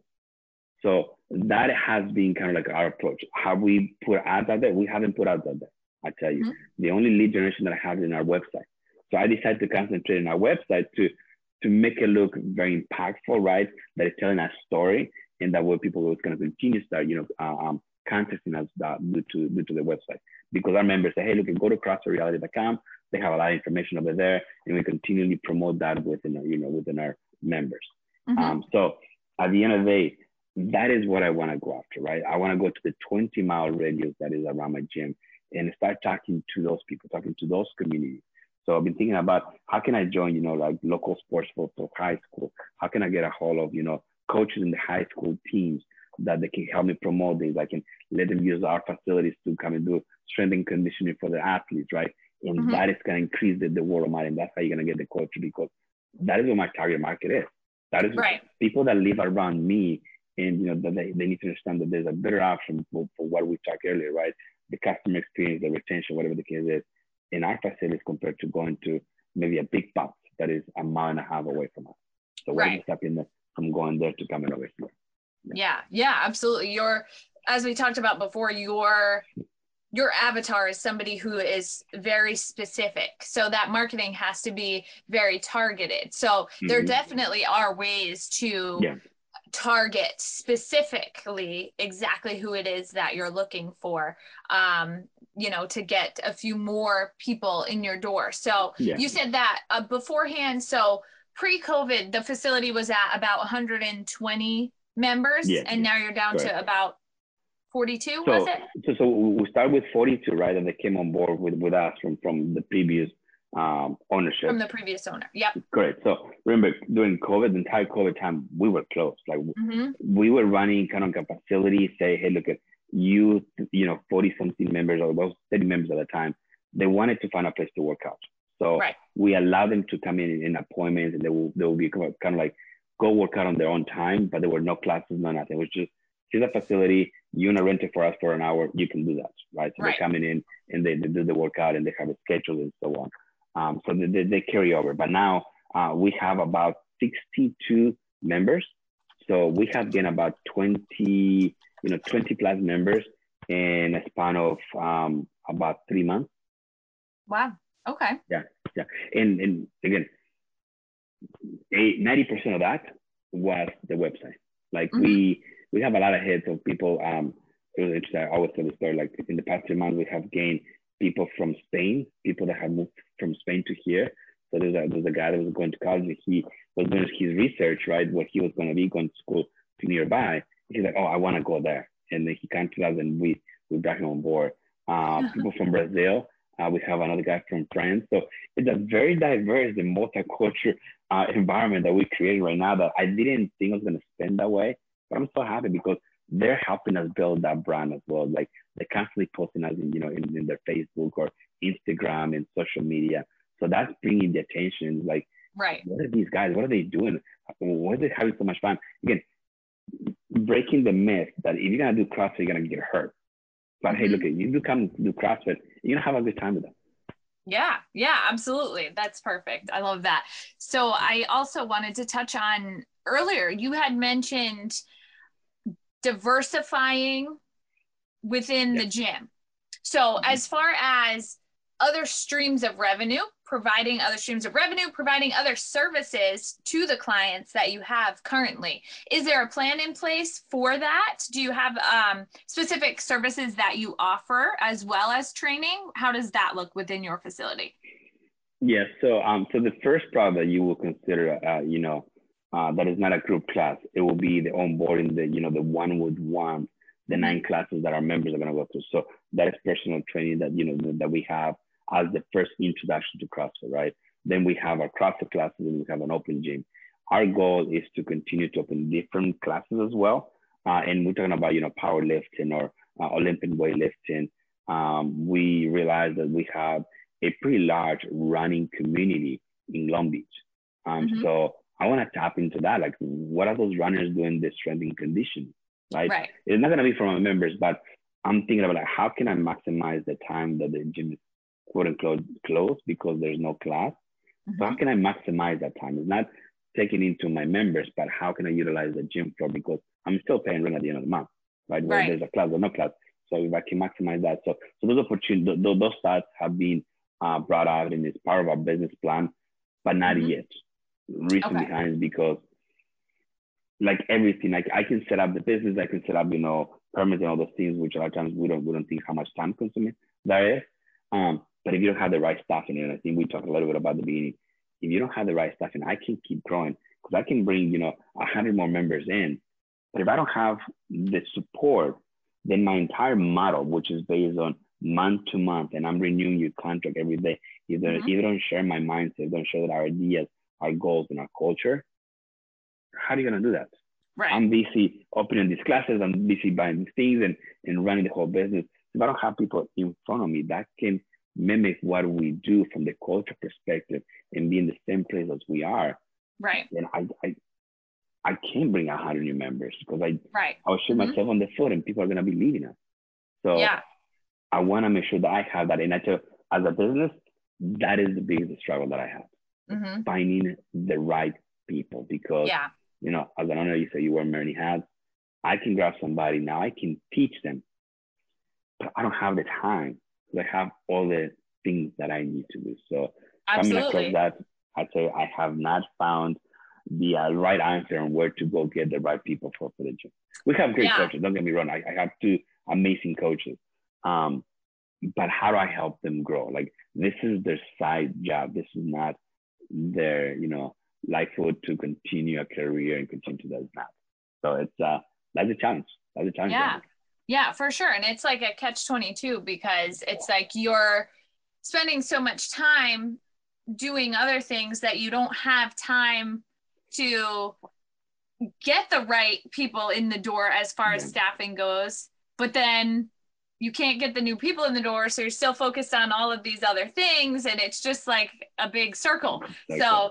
So that has been kind of like our approach. Have we put ads out there? We haven't put ads out there. I tell you, the only lead generation that I have is in our website. So I decided to concentrate on our website to make it look very impactful, right? That is telling a story, and that way people are going to continue to start, contacting us due to the website. Because our members say, hey, look, go to CrossFitReality.com. They have a lot of information over there, and we continually promote that within our members. Mm-hmm. So at the end of the day, that is what I want to go after, right? I want to go to the 20-mile radius that is around my gym and start talking to those people, talking to those communities. So I've been thinking about how can I join, like local sports for high school? How can I get a hold of, coaches in the high school teams that they can help me promote this? I can let them use our facilities to come and do strength and conditioning for the athletes, right? And mm-hmm. that is going to increase the word of mouth, and that's how you're going to get the coach, because that is what my target market is. That is right. People that live around me, and that they need to understand that there's a better option for what we talked earlier, right? The customer experience, the retention, whatever the case is, in our facilities compared to going to maybe a big box that is a mile and a half away from us. So what is stopping from going there to coming over here? Yeah, absolutely. As we talked about before, your avatar is somebody who is very specific. So that marketing has to be very targeted. So mm-hmm. there definitely are ways to target specifically exactly who it is that you're looking for, to get a few more people in your door. So you said that beforehand. So pre-COVID, the facility was at about 120 members, and now you're down to about 42, was it? So we started with 42, right? And they came on board with us from the previous ownership. From the previous owner, yep. Correct. So remember, during COVID, the entire COVID time, we were closed. Like mm-hmm. we were running kind of a facility, say, hey, look at you, 40-something members, or about 30 members at the time. They wanted to find a place to work out. So we allowed them to come in appointments, and they will be kind of like go work out on their own time, but there were no classes, no nothing. It was just, here's a facility, you want to rent it for us for an hour, you can do that, right? So they're coming in and they do the workout, and they have a schedule and so on. So they carry over. But now we have about 62 members. So we have gained about 20 plus members in a span of about 3 months. Wow. Okay. Yeah. And again, 90% of that was the website. Like we have a lot of hits of people. I always tell the story, like in the past 3 months, we have gained people from Spain, people that have moved from Spain to here. So there's a guy that was going to college, and he was doing his research, right? What he was going to be going to school to nearby. He's like, oh, I want to go there. And then he came to us and we brought him on board. People from Brazil. We have another guy from France. So it's a very diverse and multicultural environment that we created right now that I didn't think I was going to spend that way. But I'm so happy because they're helping us build that brand as well. Like they're constantly posting us in their Facebook or Instagram and social media. So that's bringing the attention. Like, right. What are these guys? What are they doing? Why are they having so much fun? Again, breaking the myth that if you're going to do CrossFit, you're going to get hurt. But hey, look, you do come do CrossFit, you're going to have a good time with them. Yeah, absolutely. That's perfect. I love that. So I also wanted to touch on earlier, you had mentioned diversifying within the gym. So as far as other streams of revenue, providing other services to the clients that you have currently. Is there a plan in place for that? Do you have specific services that you offer as well as training? How does that look within your facility? Yes. So the first product that you will consider, that is not a group class, it will be the onboarding, the one-on-one, the 9 classes that our members are going to go through. So that is personal training that, that we have as the first introduction to CrossFit, right? Then we have our CrossFit classes and we have an open gym. Our goal is to continue to open different classes as well. And we're talking about, powerlifting or Olympic weightlifting. We realize that we have a pretty large running community in Long Beach. So I want to tap into that. Like, what are those runners doing this strength and conditioning, right? It's not going to be from our members, but I'm thinking about like, how can I maximize the time that the gym is quote unquote closed because there's no class. So how can I maximize that time? It's not taking into my members, but how can I utilize the gym floor because I'm still paying rent at the end of the month, right? Where there's a class or no class. So if I can maximize that. So those opportunities, those thoughts have been brought out and it's part of our business plan, but not yet. Reason behind is because like everything, like I can set up the business, I can set up, permits and all those things, which a lot of times we don't think how much time consuming that is. But if you don't have the right staffing, and I think we talked a little bit about the beginning, if you don't have the right staffing, I can keep growing because I can bring, 100 more members in. But if I don't have the support, then my entire model, which is based on month to month, and I'm renewing your contract every day, if you don't share my mindset, don't share our ideas, our goals, and our culture, how are you going to do that? Right. I'm busy opening these classes, I'm busy buying these things and running the whole business. If I don't have people in front of me that can mimic what we do from the culture perspective and be in the same place as we are, then I can't bring 100 new members because I'll shoot myself on the foot and people are going to be leaving us. So I want to make sure that I have that. And I tell, as a business, that is the biggest struggle that I have, finding the right people because, as an owner, you say you wear many hats. I can grab somebody now, I can teach them, but I don't have the time. I have all the things that I need to do. So coming across that, I'd say I have not found the right answer on where to go get the right people for the gym. We have great coaches. Don't get me wrong. I have 2 amazing coaches. But how do I help them grow? Like this is their side job. This is not their, livelihood to continue a career and continue to do that. So it's that's a challenge. That's a challenge. Yeah, for sure. And it's like a catch-22 because it's like you're spending so much time doing other things that you don't have time to get the right people in the door as far as staffing goes. But then you can't get the new people in the door. So you're still focused on all of these other things. And it's just like a big circle. So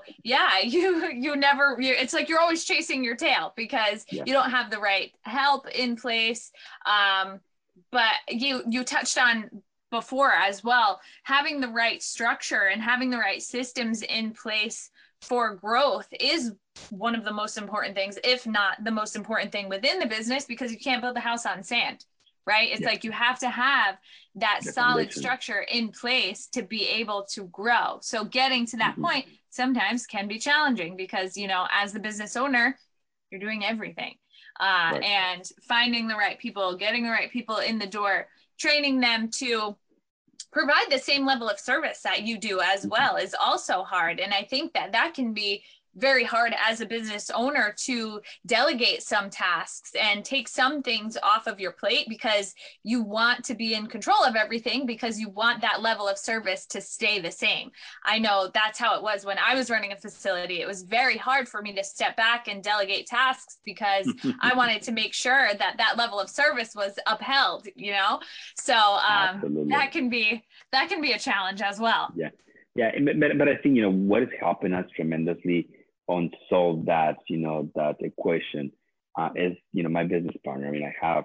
it's like you're always chasing your tail because you don't have the right help in place. But you touched on before as well, having the right structure and having the right systems in place for growth is one of the most important things, if not the most important thing within the business, because you can't build a house on sand. Right? It's like you have to have that solid structure in place to be able to grow. So getting to that point, sometimes can be challenging because, you know, as the business owner, you're doing everything. Right. And finding the right people, getting the right people in the door, training them to provide the same level of service that you do as well is also hard. And I think that that can be very hard as a business owner to delegate some tasks and take some things off of your plate because you want to be in control of everything because you want that level of service to stay the same. I know that's how it was when I was running a facility. It was very hard for me to step back and delegate tasks because I wanted to make sure that that level of service was upheld, you know? So that can be a challenge as well. Yeah. Yeah. But I think, you know, what is helping us tremendously on solve that, you know, that equation is, you know, my business partner. I mean, I have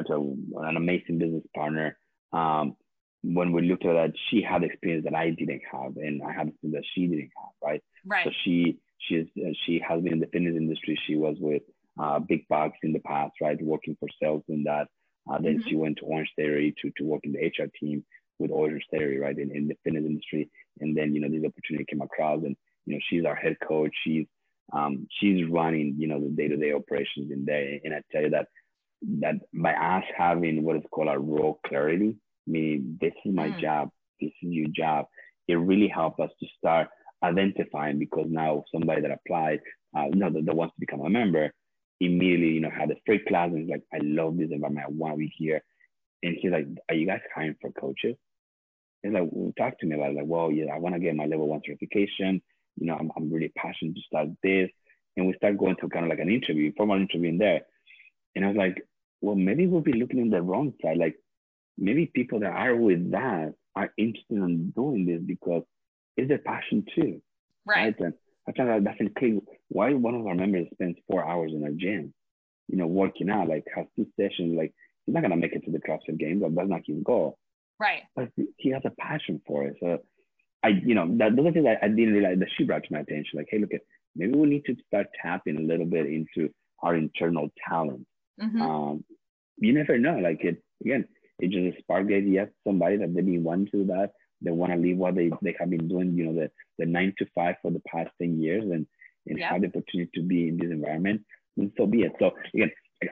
an amazing business partner. When we looked at that, she had experience that I didn't have, and I had experience that she didn't have, right? Right. So she has been in the fitness industry. She was with Big Box in the past, right? Working for sales in that. Then she went to Orange Theory to work in the HR team with Orange Theory, right? In the fitness industry. And then, you know, this opportunity came across, and, you know, she's our head coach. She's running, you know, the day-to-day operations in there. And I tell you that by us having what is called a role clarity, meaning this is my job, this is your job, it really helped us to start identifying, because now somebody that applied, you know, that wants to become a member, immediately, you know, had a free class and is like, I love this environment, I want to be here. And he's like, are you guys hiring for coaches? And like, well, talk to me about it. Like, well, yeah, I want to get my level 1 certification. You know, I'm really passionate to start this. And we start going to kind of like an interview, formal interview in there. And I was like, well, maybe we'll be looking on the wrong side. Like, maybe people that are with that are interested in doing this because it's their passion too. Right. And I thought that's incredible. Why one of our members spends 4 hours in a gym, you know, working out, like has 2 sessions, like he's not going to make it to the CrossFit Games, but that's not his goal. Right. But he has a passion for it. So you know, those are things I didn't realize that she brought to my attention. Like, hey, look, maybe we need to start tapping a little bit into our internal talent. You never know. Like it just a spark the idea. Somebody that they've been wanting to do that. They want to leave what they have been doing, you know, the 9 to 5 for the past 10 years and have the opportunity to be in this environment. And so be it. So again,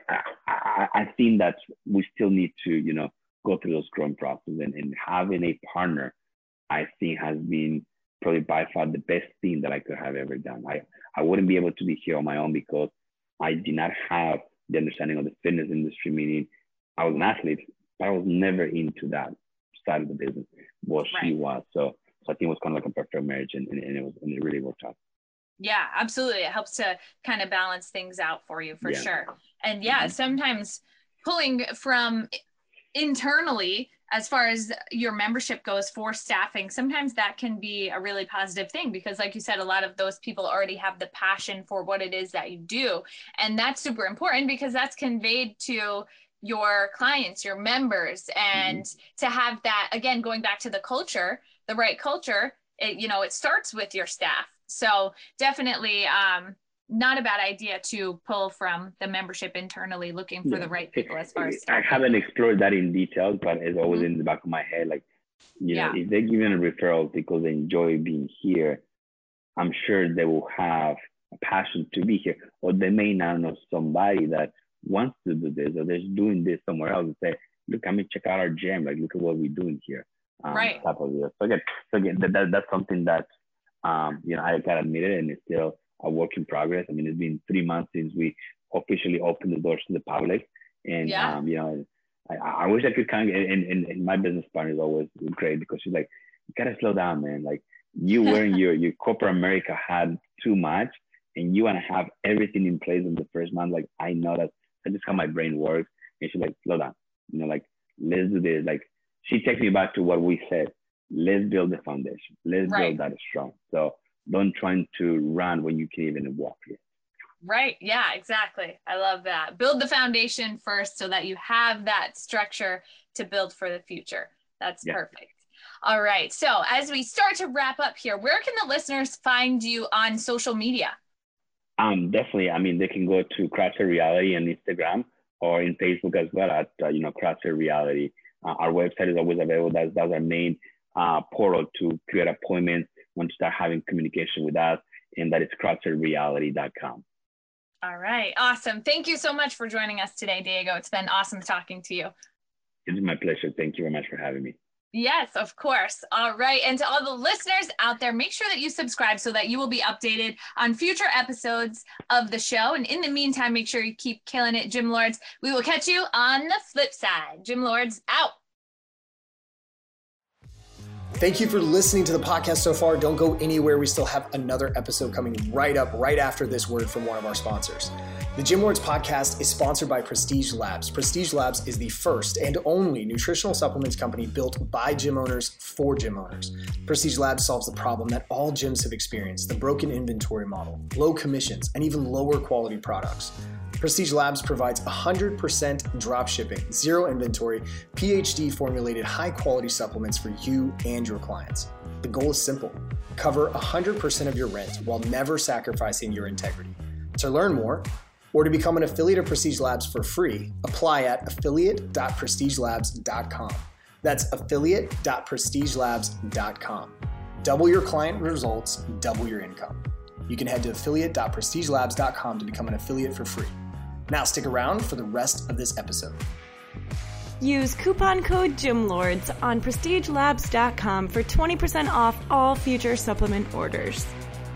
I think that we still need to, you know, go through those growing processes, and having a partner, I think, has been probably by far the best thing that I could have ever done. I wouldn't be able to be here on my own because I did not have the understanding of the fitness industry, meaning I was an athlete, but I was never into that side of the business. Well, she was. So I think it was kind of like a perfect marriage, and it really worked out. Yeah, absolutely. It helps to kind of balance things out for you for sure. And sometimes pulling from internally, as far as your membership goes for staffing, sometimes that can be a really positive thing because, like you said, a lot of those people already have the passion for what it is that you do. And that's super important because that's conveyed to your clients, your members, and to have that, again, going back to the culture, the right culture, it starts with your staff. So definitely not a bad idea to pull from the membership internally, looking for the right people as far as staffing. I haven't explored that in detail, but it's always in the back of my head. Like, you know, if they're giving a referral because they enjoy being here, I'm sure they will have a passion to be here. Or they may not know somebody that wants to do this, or they're doing this somewhere else and say, look, come and check out our gym. Like, look at what we're doing here. Type of deal. So again, that's something that, you know, I gotta admit it, and it's still a work in progress. I mean, it's been 3 months since we officially opened the doors to the public. And, you know, I wish I could kind of, and my business partner is always great because she's like, you gotta slow down, man. Like, you wearing your corporate America hat too much, and you want to have everything in place in the first month. Like, I know that's just how my brain works. And she's like, slow down, you know, like, let's do this. Like, she takes me back to what we said. Let's build the foundation. Let's build that strong. So don't try to run when you can't even walk yet. Right. Yeah, exactly. I love that. Build the foundation first so that you have that structure to build for the future. That's perfect. All right. So as we start to wrap up here, where can the listeners find you on social media? Definitely. I mean, they can go to CrossFit Reality on Instagram or in Facebook as well at, CrossFit Reality. Our website is always available. That's our main portal to create appointments. want to start having communication with us, and that is CrossFitReality.com. All right. Awesome. Thank you so much for joining us today, Diego. It's been awesome talking to you. It's my pleasure. Thank you very much for having me. Yes, of course. All right. And to all the listeners out there, make sure that you subscribe so that you will be updated on future episodes of the show. And in the meantime, make sure you keep killing it, Gym Lords. We will catch you on the flip side. Gym Lords out. Thank you for listening to the podcast so far. Don't go anywhere. We still have another episode coming right after this word from one of our sponsors. The Gym Lords podcast is sponsored by Prestige Labs. Prestige Labs is the first and only nutritional supplements company built by gym owners for gym owners. Prestige Labs solves the problem that all gyms have experienced: the broken inventory model, low commissions, and even lower quality products. Prestige Labs provides 100% drop shipping, zero inventory, PhD formulated high quality supplements for you and your clients. The goal is simple: cover 100% of your rent while never sacrificing your integrity. To learn more, or to become an affiliate of Prestige Labs for free, apply at affiliate.prestigelabs.com. That's affiliate.prestigelabs.com. Double your client results, double your income. You can head to affiliate.prestigelabs.com to become an affiliate for free. Now stick around for the rest of this episode. Use coupon code GYMLORDS on prestigelabs.com for 20% off all future supplement orders.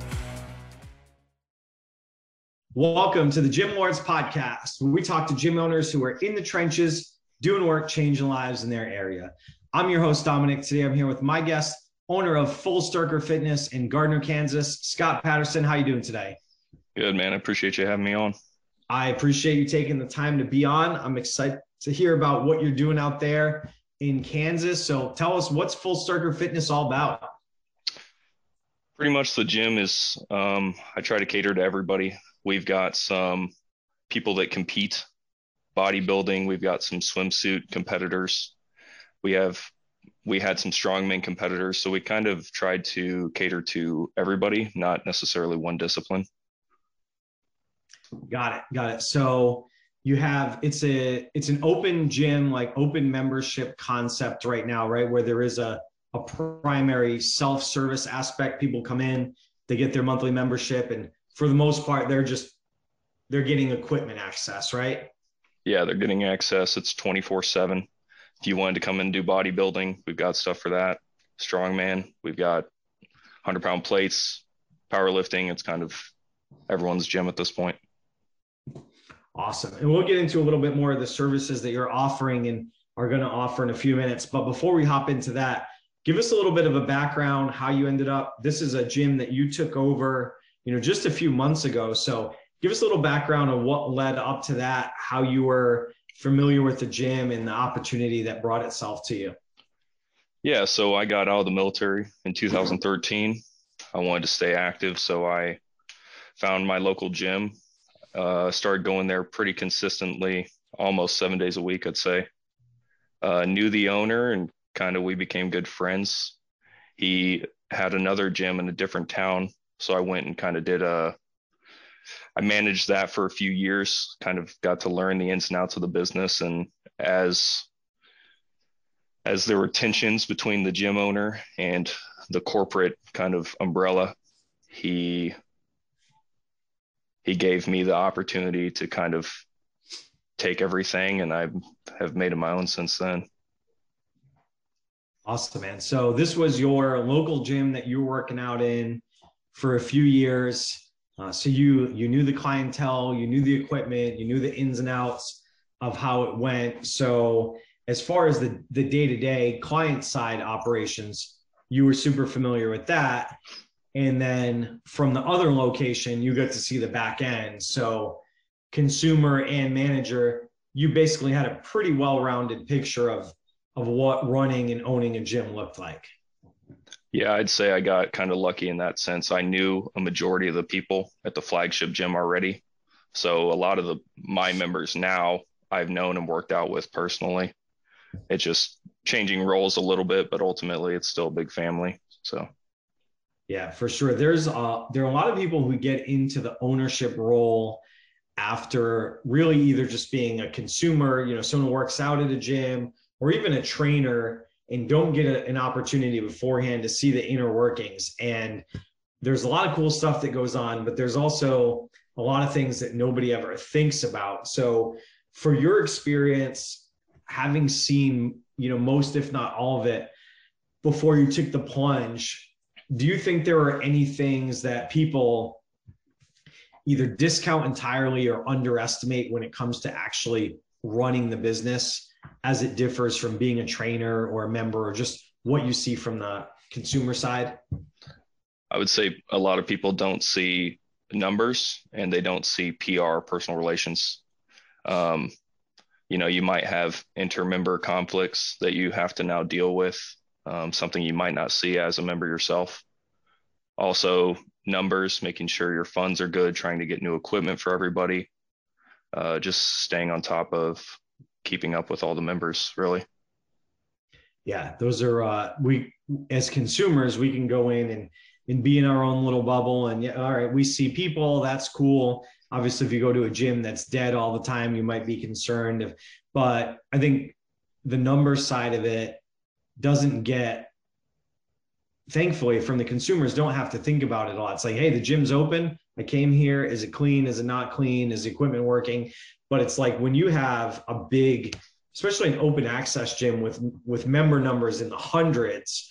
Welcome to the Gym Lords podcast, where we talk to gym owners who are in the trenches, doing work, changing lives in their area. I'm your host, Dominic. Today I'm here with my guest, owner of Full Sturker Fitness in Gardner, Kansas, Scott Patterson. How are you doing today? Good, man. I appreciate you having me on. I appreciate you taking the time to be on. I'm excited to hear about what you're doing out there in Kansas. So tell us, what's Full Sturker Fitness all about? Pretty much the gym is, I try to cater to everybody. We've got some people that compete bodybuilding. We've got some swimsuit competitors. We had some strongman competitors. So we kind of tried to cater to everybody, not necessarily one discipline. Got it. So you have, it's an open gym, like open membership concept right now, right? Where there is a primary self-service aspect. People come in, they get their monthly membership, and for the most part, they're getting equipment access, right? Yeah, they're getting access. It's 24/7. If you wanted to come and do bodybuilding, we've got stuff for that. Strongman, we've got 100-pound plates, powerlifting. It's kind of everyone's gym at this point. Awesome. And we'll get into a little bit more of the services that you're offering and are going to offer in a few minutes. But before we hop into that, give us a little bit of a background, how you ended up. This is a gym that you took over, just a few months ago. So give us a little background on what led up to that, how you were familiar with the gym and the opportunity that brought itself to you. Yeah, so I got out of the military in 2013. I wanted to stay active, so I found my local gym, started going there pretty consistently, almost 7 days a week, I'd say. Knew the owner and kind of we became good friends. He had another gym in a different town, so I went and kind of I managed that for a few years, kind of got to learn the ins and outs of the business. And as there were tensions between the gym owner and the corporate kind of umbrella, he gave me the opportunity to kind of take everything, and I have made it my own since then. Awesome, man. So this was your local gym that you were working out in for a few years. So you knew the clientele, you knew the equipment, you knew the ins and outs of how it went. So as far as the day-to-day client side operations, you were super familiar with that. And then from the other location, you got to see the back end. So consumer and manager, you basically had a pretty well-rounded picture of what running and owning a gym looked like. Yeah, I'd say I got kind of lucky in that sense. I knew a majority of the people at the flagship gym already. So a lot of my members now I've known and worked out with personally. It's just changing roles a little bit, but ultimately it's still a big family. So yeah, for sure. There are a lot of people who get into the ownership role after really either just being a consumer, someone who works out at a gym, or even a trainer, and don't get an opportunity beforehand to see the inner workings. And there's a lot of cool stuff that goes on, but there's also a lot of things that nobody ever thinks about. So for your experience, having seen, most, if not all of it, before you took the plunge, do you think there are any things that people either discount entirely or underestimate when it comes to actually running the business, as it differs from being a trainer or a member, or just what you see from the consumer side? I would say a lot of people don't see numbers and they don't see PR, personal relations. You might have inter-member conflicts that you have to now deal with, something you might not see as a member yourself. Also, numbers, making sure your funds are good, trying to get new equipment for everybody, just staying on top of keeping up with all the members, really. Yeah, those are, we, as consumers, we can go in and be in our own little bubble. And all right, we see people, that's cool. Obviously, if you go to a gym that's dead all the time, you might be concerned. But I think the number side of it doesn't get, thankfully, from the consumers, don't have to think about it a lot. It's like, hey, the gym's open. I came here. Is it clean? Is it not clean? Is the equipment working? But it's like when you have a big, especially an open access gym with member numbers in the hundreds,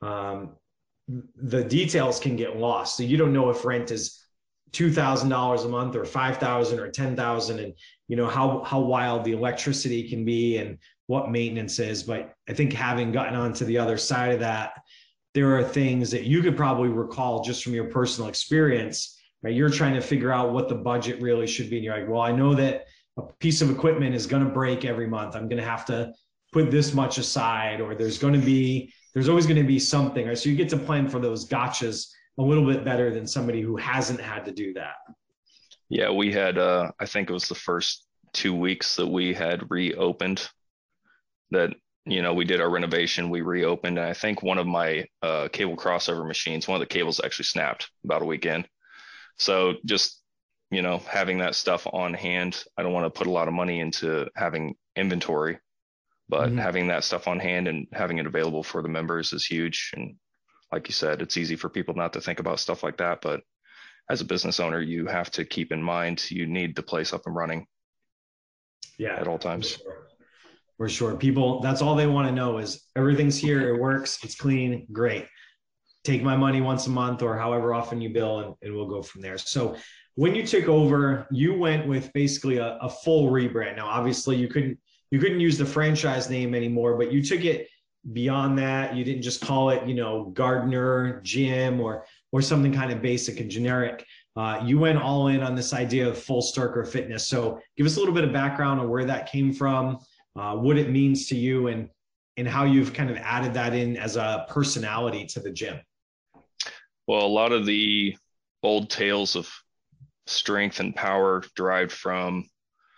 the details can get lost. So you don't know if rent is $2,000 a month or $5,000 or $10,000, and how wild the electricity can be and what maintenance is. But I think having gotten onto the other side of that, there are things that you could probably recall just from your personal experience, right? You're trying to figure out what the budget really should be. And you're like, well, I know that a piece of equipment is going to break every month. I'm going to have to put this much aside, or there's always going to be something. Right? So you get to plan for those gotchas a little bit better than somebody who hasn't had to do that. Yeah, we had, I think it was the first 2 weeks that we had reopened that, we did our renovation, we reopened. And I think one of my cable crossover machines, one of the cables actually snapped about a week in. So just, having that stuff on hand, I don't want to put a lot of money into having inventory, but having that stuff on hand and having it available for the members is huge. And like you said, it's easy for people not to think about stuff like that. But as a business owner, you have to keep in mind, you need the place up and running. Yeah, at all times. For sure. People, that's all they want to know is everything's here. It works. It's clean. Great. Take my money once a month or however often you bill, and we'll go from there. So when you took over, you went with basically a full rebrand. Now, obviously you couldn't use the franchise name anymore, but you took it beyond that. You didn't just call it, Gardner Gym or something kind of basic and generic. You went all in on this idea of full Sturker Fitness. So give us a little bit of background on where that came from, what it means to you, and how you've kind of added that in as a personality to the gym. Well, a lot of the old tales of strength and power derived from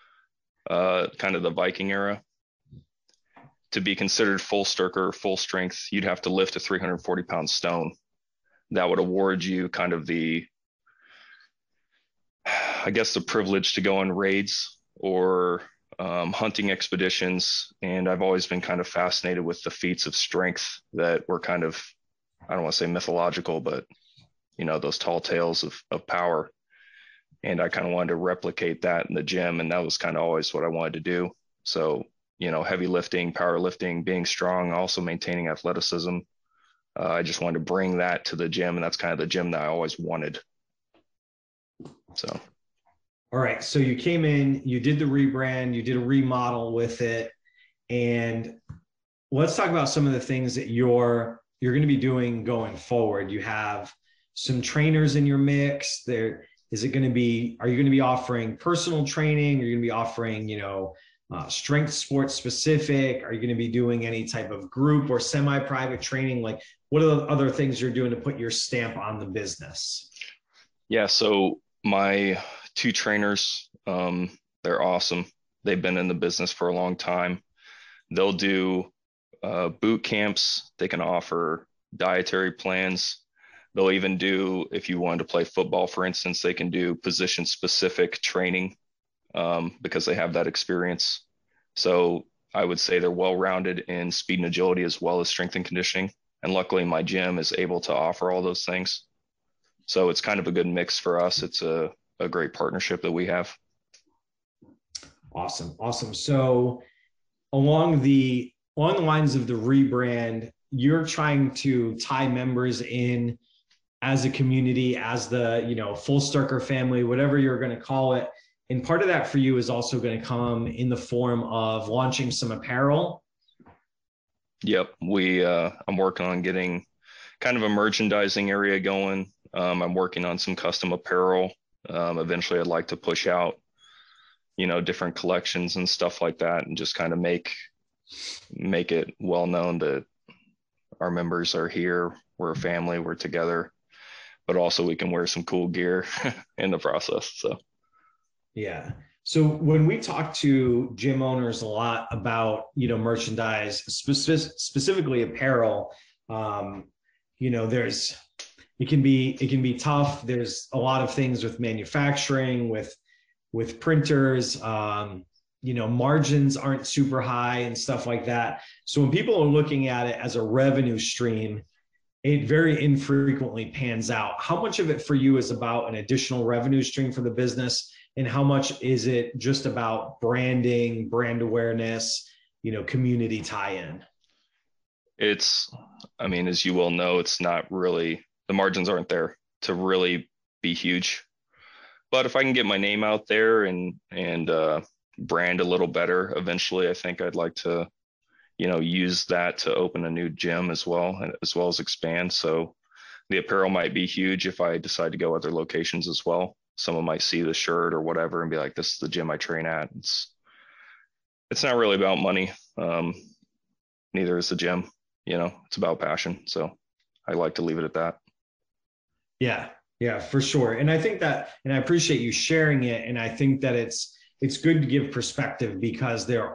kind of the Viking era. To be considered full Sturker, full strength, you'd have to lift a 340-pound stone. That would award you kind of the privilege to go on raids or hunting expeditions. And I've always been kind of fascinated with the feats of strength that were kind of, I don't want to say mythological, but those tall tales of power. And I kind of wanted to replicate that in the gym. And that was kind of always what I wanted to do. So, heavy lifting, powerlifting, being strong, also maintaining athleticism. I just wanted to bring that to the gym. And that's kind of the gym that I always wanted. So. All right. So you came in, you did the rebrand, you did a remodel with it. And let's talk about some of the things that you're going to be doing going forward. You have some trainers in your mix there. Are you going to be offering personal training? Are you going to be offering, strength sports specific? Are you going to be doing any type of group or semi-private training? Like, what are the other things you're doing to put your stamp on the business? Yeah. So my 2 trainers, they're awesome. They've been in the business for a long time. They'll do boot camps. They can offer dietary plans. They'll even do, if you wanted to play football, for instance, they can do position specific training because they have that experience. So I would say they're well-rounded in speed and agility as well as strength and conditioning. And luckily my gym is able to offer all those things. So it's kind of a good mix for us. It's a great partnership that we have. Awesome. So along the lines of the rebrand, you're trying to tie members in as a community, as the, full Sturcker family, whatever you're going to call it. And part of that for you is also going to come in the form of launching some apparel. Yep. I'm working on getting kind of a merchandising area going. I'm working on some custom apparel. Eventually I'd like to push out, different collections and stuff like that, and just kind of make it well known that our members are here. We're a family, we're together, but also we can wear some cool gear in the process. So, yeah. So when we talk to gym owners a lot about, merchandise, specifically apparel, it can be tough. There's a lot of things with manufacturing, with printers, margins aren't super high and stuff like that. So when people are looking at it as a revenue stream, it very infrequently pans out. How much of it for you is about an additional revenue stream for the business? And how much is it just about branding, brand awareness, community tie-in? As you well know, it's not really, the margins aren't there to really be huge. But if I can get my name out there and brand a little better, eventually I think I'd like to, use that to open a new gym as well as expand. So the apparel might be huge if I decide to go other locations as well. Someone might see the shirt or whatever and be like, this is the gym I train at. It's not really about money. Neither is the gym, it's about passion. So I like to leave it at that. Yeah, for sure. And I think that, and I appreciate you sharing it. And I think that it's good to give perspective, because there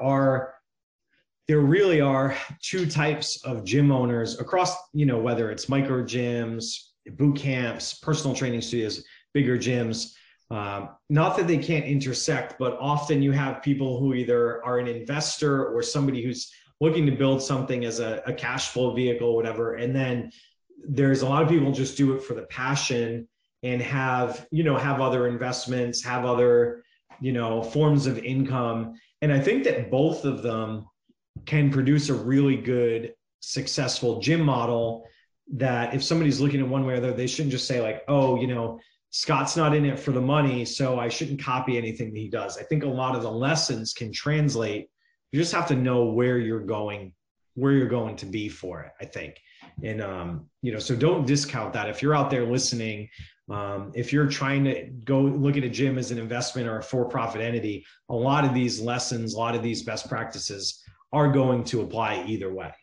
really are two types of gym owners across, whether it's micro gyms, boot camps, personal training studios, bigger gyms. Not that they can't intersect, but often you have people who either are an investor or somebody who's looking to build something as a cash flow vehicle, whatever. And then there's a lot of people just do it for the passion and have other investments, have other, forms of income. And I think that both of them can produce a really good, successful gym model that if somebody's looking at one way or the other, they shouldn't just say like, oh, Scott's not in it for the money, so I shouldn't copy anything that he does. I think a lot of the lessons can translate. You just have to know where you're going to be for it, I think. And, so don't discount that. If you're out there listening, if you're trying to go look at a gym as an investment or a for-profit entity, a lot of these lessons, a lot of these best practices are going to apply either way.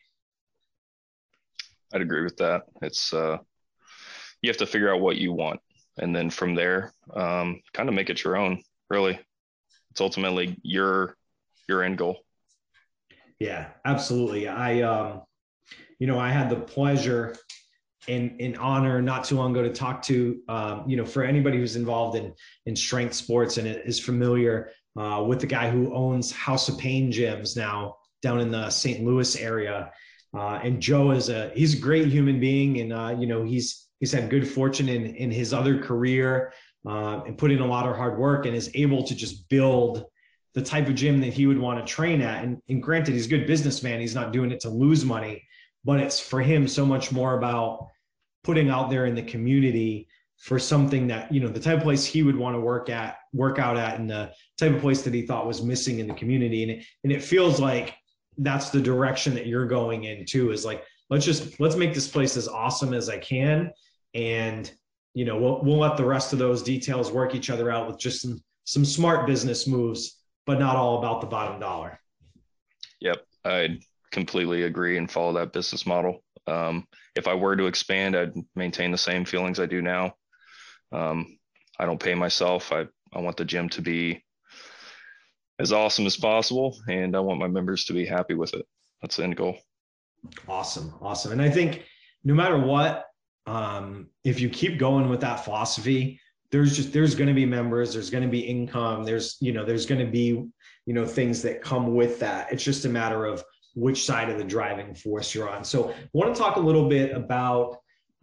I'd agree with that. It's, you have to figure out what you want. And then from there, kind of make it your own, really. It's ultimately your end goal. Yeah, absolutely. I had the pleasure and honor not too long ago to talk to, for anybody who's involved in strength sports and is familiar with the guy who owns House of Pain gyms now down in the St. Louis area. And Joe he's a great human being. And, he's had good fortune in his other career and put in a lot of hard work and is able to just build the type of gym that he would want to train at. And granted, he's a good businessman. He's not doing it to lose money, but it's for him so much more about putting out there in the community for something that, the type of place he would want to work out at, and the type of place that he thought was missing in the community. And it feels like that's the direction that you're going in too, is like, let's make this place as awesome as I can. And, we'll let the rest of those details work each other out with just some smart business moves, but not all about the bottom dollar. Yep. I completely agree and follow that business model. If I were to expand, I'd maintain the same feelings I do now. I don't pay myself. I want the gym to be as awesome as possible, and I want my members to be happy with it. That's the end goal. Awesome. And I think no matter what, if you keep going with that philosophy, there's going to be members, there's going to be income, there's going to be, things that come with that. It's just a matter of which side of the driving force you're on. So I want to talk a little bit about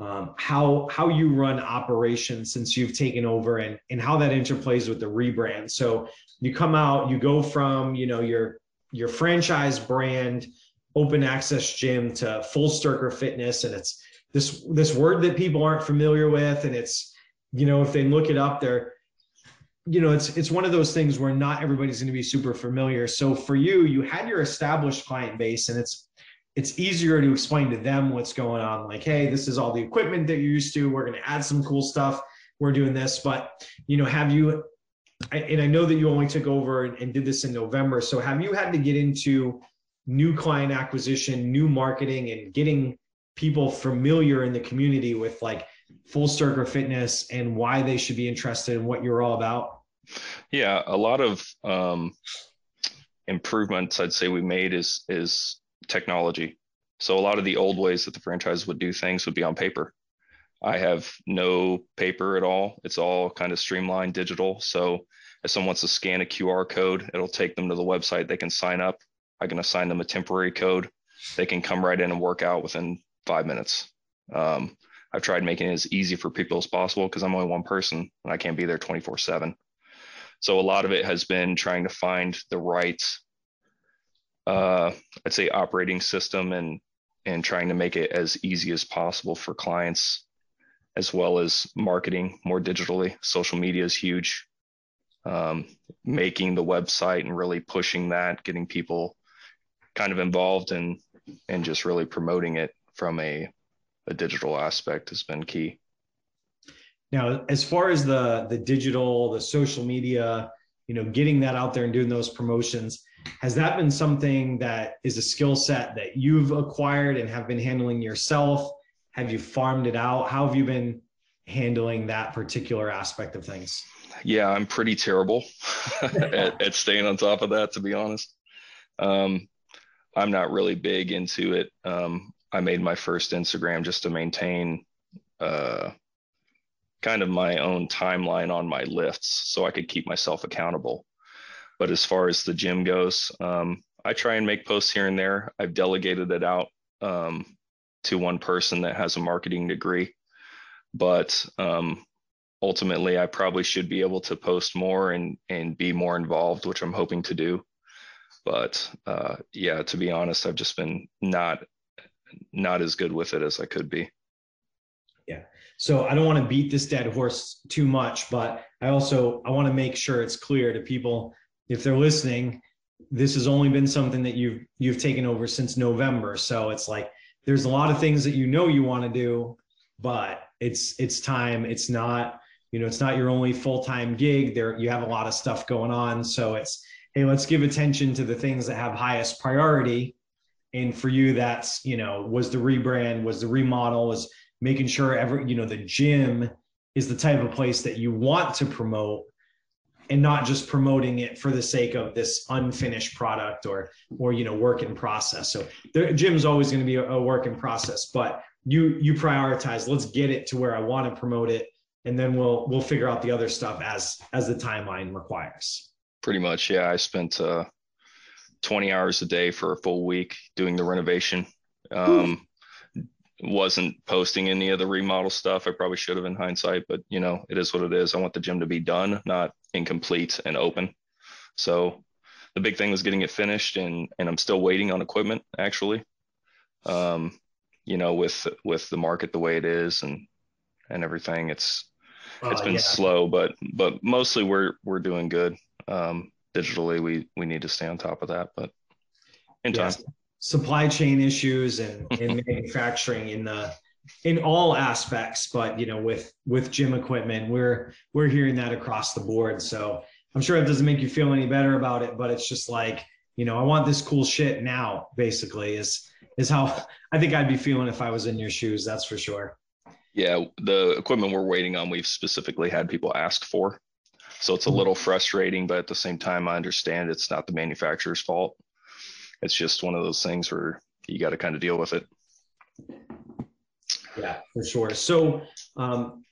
how you run operations since you've taken over, and how that interplays with the rebrand. So you come out, you go from, your franchise brand, open access gym, to Full Circle Fitness. And it's this word that people aren't familiar with. And it's, if they look it up, they're, it's one of those things where not everybody's going to be super familiar. So for you, you had your established client base, and it's easier to explain to them what's going on. Like, hey, this is all the equipment that you're used to. We're going to add some cool stuff. We're doing this. But, have you, and I know that you only took over and did this in November. So have you had to get into new client acquisition, new marketing, and getting people familiar in the community with like Full Circle Fitness and why they should be interested in what you're all about? Yeah, a lot of improvements I'd say we made is technology. So a lot of the old ways that the franchise would do things would be on paper. I have no paper at all. It's all kind of streamlined digital. So if someone wants to scan a QR code, it'll take them to the website. They can sign up. I can assign them a temporary code. They can come right in and work out within 5 minutes. I've tried making it as easy for people as possible because I'm only one person and I can't be there 24/7. So a lot of it has been trying to find the right, I'd say, operating system, and trying to make it as easy as possible for clients, as well as marketing more digitally. Social media is huge. Making the website and really pushing that, getting people kind of involved and just really promoting it from a digital aspect has been key. Now, as far as the digital, the social media, getting that out there and doing those promotions, has that been something that is a skill set that you've acquired and have been handling yourself? Have you farmed it out? How have you been handling that particular aspect of things? Yeah, I'm pretty terrible at staying on top of that, to be honest. I'm not really big into it. I made my first Instagram just to maintain kind of my own timeline on my lifts so I could keep myself accountable. But as far as the gym goes, I try and make posts here and there. I've delegated it out to one person that has a marketing degree. But ultimately, I probably should be able to post more and be more involved, which I'm hoping to do. But yeah, to be honest, I've just been not as good with it as I could be. Yeah. So I don't want to beat this dead horse too much, but I want to make sure it's clear to people, if they're listening, this has only been something that you've taken over since November. So it's like, there's a lot of things that you want to do, but it's time. It's not, it's not your only full-time gig there. You have a lot of stuff going on. So it's, hey, let's give attention to the things that have highest priority. And for you, that's, was the rebrand, was the remodel, was making sure the gym is the type of place that you want to promote, and not just promoting it for the sake of this unfinished product or work in process. So the gym's always going to be a work in process, but you prioritize, let's get it to where I want to promote it. And then we'll figure out the other stuff as the timeline requires. Pretty much. Yeah. I spent 20 hours a day for a full week doing the renovation. Wasn't posting any of the remodel stuff. I probably should have in hindsight, but it is what it is. I want the gym to be done, not incomplete and open. So the big thing was getting it finished, and I'm still waiting on equipment actually. With the market the way it is and everything, it's been slow, but mostly we're doing good. Digitally, we need to stay on top of that, but in time. Supply chain issues and manufacturing in all aspects, but with gym equipment, we're hearing that across the board. So I'm sure it doesn't make you feel any better about it, but it's just like, I want this cool shit now, basically is how I think I'd be feeling if I was in your shoes. That's for sure. Yeah. The equipment we're waiting on, we've specifically had people ask for. So it's a little frustrating, but at the same time, I understand it's not the manufacturer's fault. It's just one of those things where you got to kind of deal with it. Yeah, for sure. So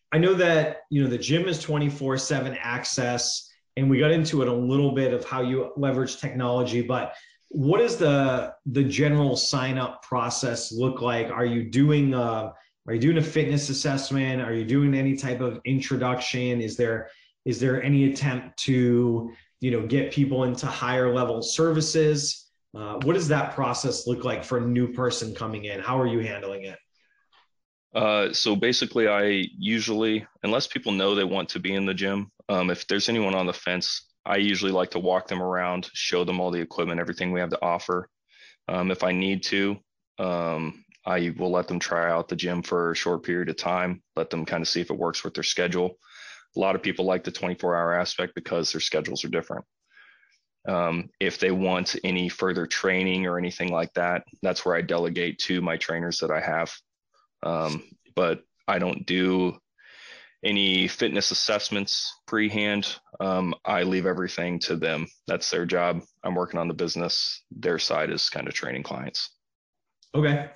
I know that, the gym is 24/7 access, and we got into it a little bit of how you leverage technology, but what does the general sign up process look like? Are you doing a fitness assessment? Are you doing any type of introduction? Is there any attempt to, get people into higher level services? What does that process look like for a new person coming in? How are you handling it? So basically, I usually, unless people know they want to be in the gym, if there's anyone on the fence, I usually like to walk them around, show them all the equipment, everything we have to offer. If I need to, I will let them try out the gym for a short period of time, let them kind of see if it works with their schedule. A lot of people like the 24-hour aspect because their schedules are different. If they want any further training or anything like that, that's where I delegate to my trainers that I have. But I don't do any fitness assessments pre-hand. I leave everything to them. That's their job. I'm working on the business. Their side is kind of training clients. Okay.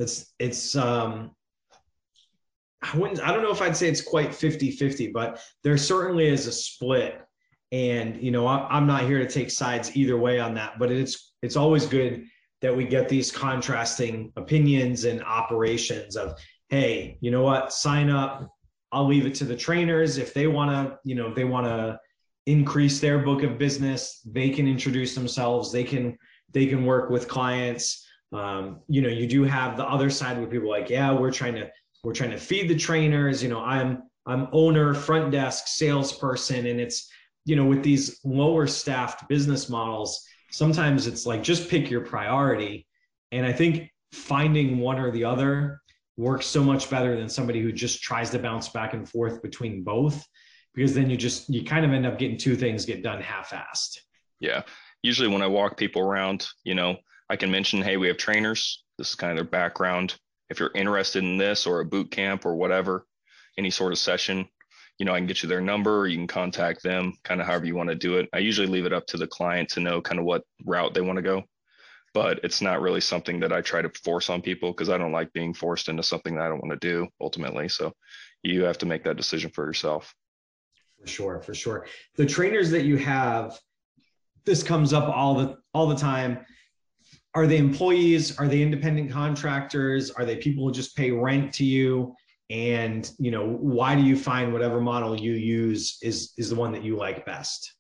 I don't know if I'd say it's quite 50-50, but there certainly is a split. And, I'm not here to take sides either way on that, but it's always good that we get these contrasting opinions and operations of, hey, you know what, sign up. I'll leave it to the trainers. If they want to, increase their book of business, they can introduce themselves. They can work with clients. You do have the other side where people are like, yeah, we're trying to feed the trainers. I'm owner, front desk, salesperson. And it's, with these lower staffed business models, sometimes it's like, just pick your priority. And I think finding one or the other works so much better than somebody who just tries to bounce back and forth between both, because then you kind of end up getting two things get done half-assed. Yeah. Usually when I walk people around, I can mention, hey, we have trainers. This is kind of their background. If you're interested in this or a boot camp or whatever, any sort of session, I can get you their number, or you can contact them, kind of however you want to do it. I usually leave it up to the client to know kind of what route they want to go, but it's not really something that I try to force on people, because I don't like being forced into something that I don't want to do ultimately. So you have to make that decision for yourself. For sure. The trainers that you have, this comes up all the time. Are they employees? Are they independent contractors? Are they people who just pay rent to you? And, why do you find whatever model you use is the one that you like best?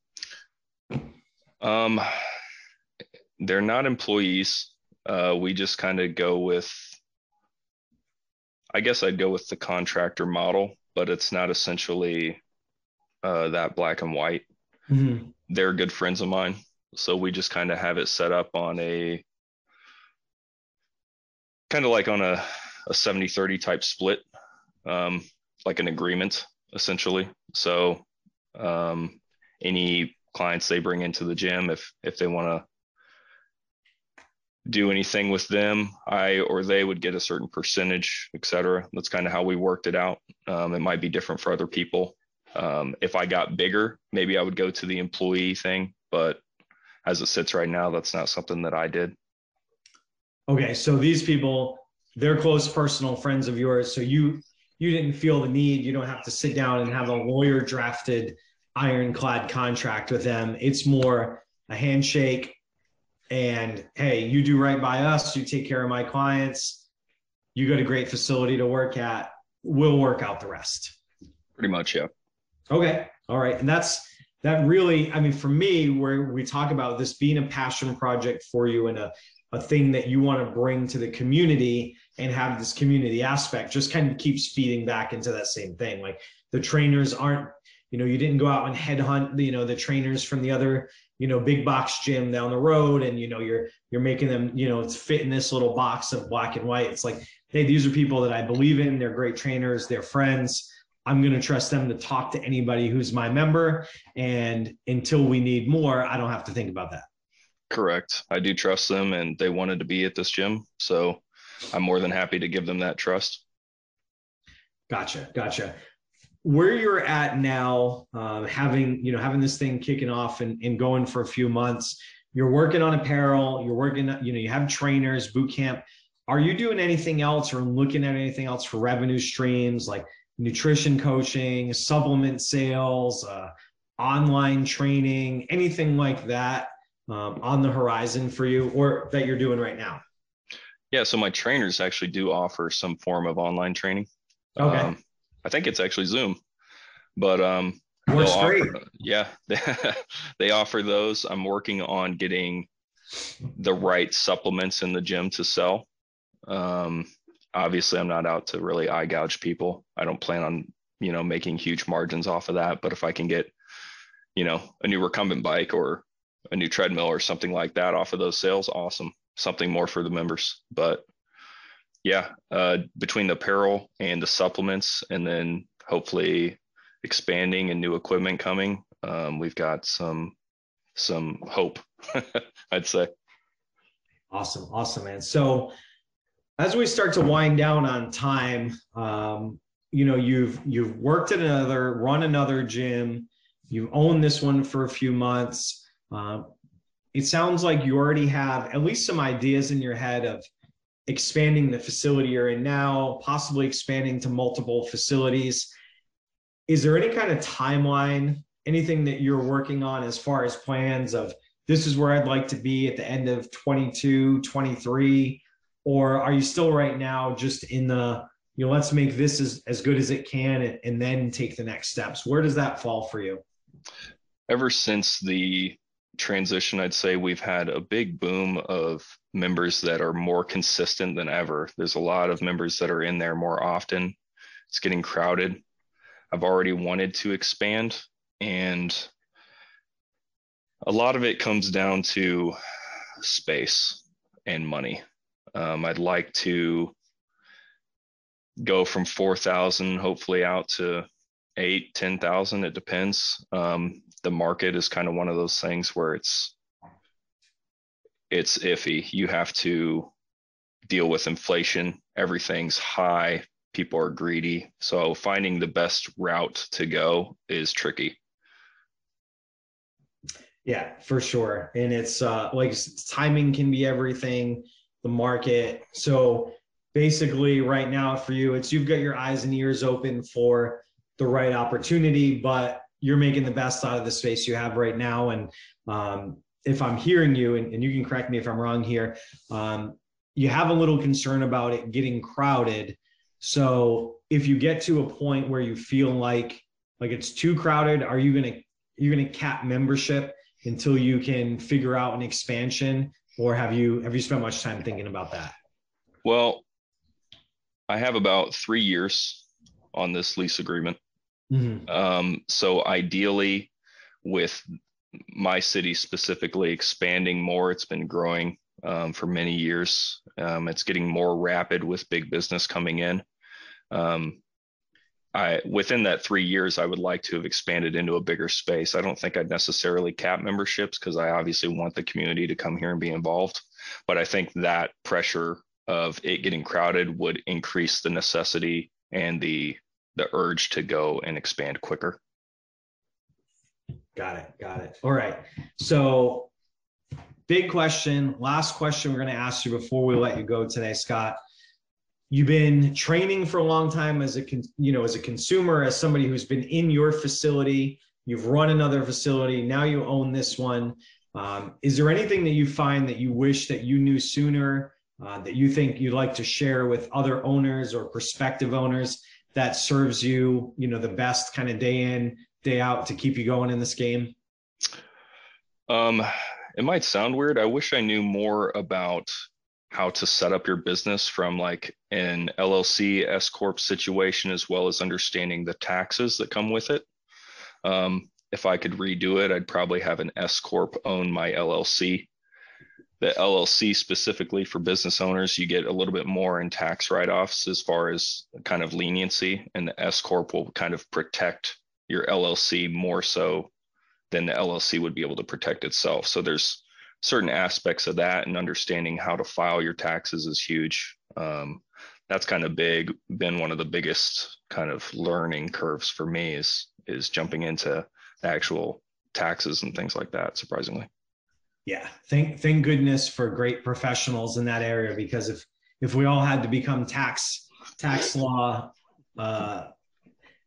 They're not employees. We just kind of go with, I guess I'd go with the contractor model, but it's not essentially that black and white. Mm-hmm. They're good friends of mine. So we just kind of have it set up on a kind of like on a 70-30 type split, like an agreement essentially. So any clients they bring into the gym, if they want to do anything with them, I or they would get a certain percentage, etc. That's kind of how we worked it out. It might be different for other people. If I got bigger, maybe I would go to the employee thing, but as it sits right now, that's not something that I did. Okay, so these people, they're close personal friends of yours. So you didn't feel the need. You don't have to sit down and have a lawyer drafted ironclad contract with them. It's more a handshake and, hey, you do right by us. You take care of my clients. You got a great facility to work at. We'll work out the rest. Pretty much, yeah. Okay. All right. And that really, I mean, for me, where we talk about this being a passion project for you and a thing that you want to bring to the community and have this community aspect, just kind of keeps feeding back into that same thing. Like the trainers aren't, you didn't go out and headhunt, the trainers from the other, big box gym down the road. And, you're making them, it's fit in this little box of black and white. It's like, hey, these are people that I believe in. They're great trainers. They're friends. I'm going to trust them to talk to anybody who's my member. And until we need more, I don't have to think about that. Correct. I do trust them and they wanted to be at this gym. So I'm more than happy to give them that trust. Gotcha. Where you're at now, having this thing kicking off and going for a few months, you're working on apparel, you're working, you have trainers, boot camp. Are you doing anything else or looking at anything else for revenue streams? Like nutrition coaching, supplement sales, online training, anything like that on the horizon for you or that you're doing right now? Yeah, so my trainers actually do offer some form of online training. Okay. I think it's actually Zoom, but works great. Yeah, they offer those. I'm working on getting the right supplements in the gym to sell. Obviously, I'm not out to really eye gouge people. I don't plan on, making huge margins off of that. But if I can get, a new recumbent bike or a new treadmill or something like that off of those sales, awesome. Something more for the members. But yeah, between the apparel and the supplements, and then hopefully expanding and new equipment coming, we've got some hope, I'd say. Awesome, man. So as we start to wind down on time, you've worked at run another gym, you've owned this one for a few months. It sounds like you already have at least some ideas in your head of expanding the facility you're in now, possibly expanding to multiple facilities. Is there any kind of timeline, anything that you're working on as far as plans of this is where I'd like to be at the end of 22, 23? Or are you still right now just in the, let's make this as good as it can and then take the next steps? Where does that fall for you? Ever since the transition, I'd say we've had a big boom of members that are more consistent than ever. There's a lot of members that are in there more often. It's getting crowded. I've already wanted to expand, and a lot of it comes down to space and money. I'd like to go from 4,000 hopefully out to 8,000, 10,000. It depends. The market is kind of one of those things where it's iffy. You have to deal with inflation. Everything's high. People are greedy. So finding the best route to go is tricky. Yeah, for sure. And it's like timing can be everything, the market. So basically right now for you, you've got your eyes and ears open for the right opportunity, but you're making the best out of the space you have right now. And if I'm hearing you, and you can correct me if I'm wrong here, you have a little concern about it getting crowded. So if you get to a point where you feel like it's too crowded, are you gonna cap membership until you can figure out an expansion, or have you spent much time thinking about that? Well, I have about 3 years on this lease agreement. Mm-hmm. So ideally, with my city specifically expanding more, it's been growing for many years. It's getting more rapid with big business coming in. Within that 3 years, I would like to have expanded into a bigger space. I don't think I'd necessarily cap memberships because I obviously want the community to come here and be involved. But I think that pressure of it getting crowded would increase the necessity and the urge to go and expand quicker. Got it. All right. So big question, last question we're going to ask you before we let you go today, Scott. You've been training for a long time as a consumer, as somebody who's been in your facility. You've run another facility. Now you own this one. Is there anything that you find that you wish that you knew sooner, that you think you'd like to share with other owners or prospective owners that serves you, the best kind of day in, day out to keep you going in this game? It might sound weird. I wish I knew more about how to set up your business from like an LLC S Corp situation, as well as understanding the taxes that come with it. If I could redo it, I'd probably have an S Corp own my LLC. The LLC specifically for business owners, you get a little bit more in tax write-offs as far as kind of leniency, and the S Corp will kind of protect your LLC more so than the LLC would be able to protect itself. So there's certain aspects of that, and understanding how to file your taxes is huge. That's kind of been one of the biggest kind of learning curves for me is jumping into the actual taxes and things like that, surprisingly. Yeah. Thank goodness for great professionals in that area, because if we all had to become tax law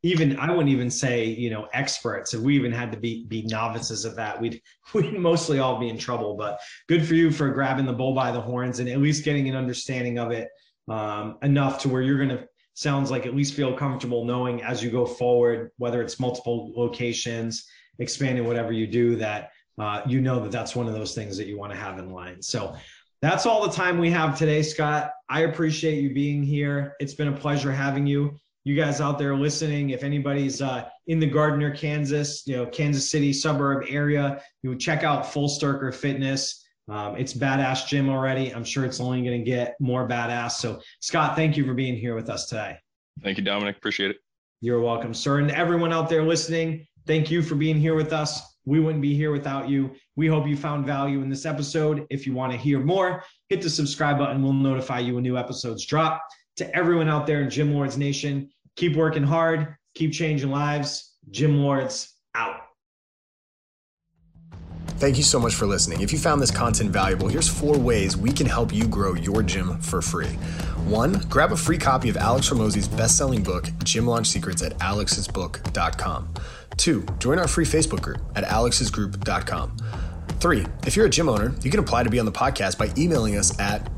even, I wouldn't even say, experts. If we even had to be novices of that, we'd mostly all be in trouble. But good for you for grabbing the bull by the horns and at least getting an understanding of it enough to where you're going to, sounds like, at least feel comfortable knowing as you go forward, whether it's multiple locations, expanding whatever you do, that that's one of those things that you want to have in line. So that's all the time we have today, Scott. I appreciate you being here. It's been a pleasure having you. You guys out there listening, if anybody's in the Gardner, Kansas, Kansas City suburb area, you would check out Full Stirker Fitness. It's badass gym already. I'm sure it's only going to get more badass. So Scott, thank you for being here with us today. Thank you, Dominic. Appreciate it. You're welcome, sir. And everyone out there listening, thank you for being here with us. We wouldn't be here without you. We hope you found value in this episode. If you want to hear more, hit the subscribe button. We'll notify you when new episodes drop. To everyone out there in Gym Lords Nation, keep working hard, keep changing lives. Gym Lords out. Thank you so much for listening. If you found this content valuable, here's 4 ways we can help you grow your gym for free. 1, grab a free copy of Alex Hormozi's best-selling book, Gym Launch Secrets, at alexsbook.com. 2, join our free Facebook group at alexsgroup.com. 3, if you're a gym owner, you can apply to be on the podcast by emailing us at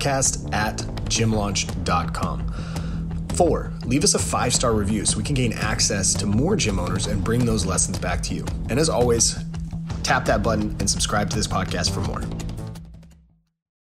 podcast@gymlaunch.com. 4, leave us a 5-star review so we can gain access to more gym owners and bring those lessons back to you. And as always, tap that button and subscribe to this podcast for more.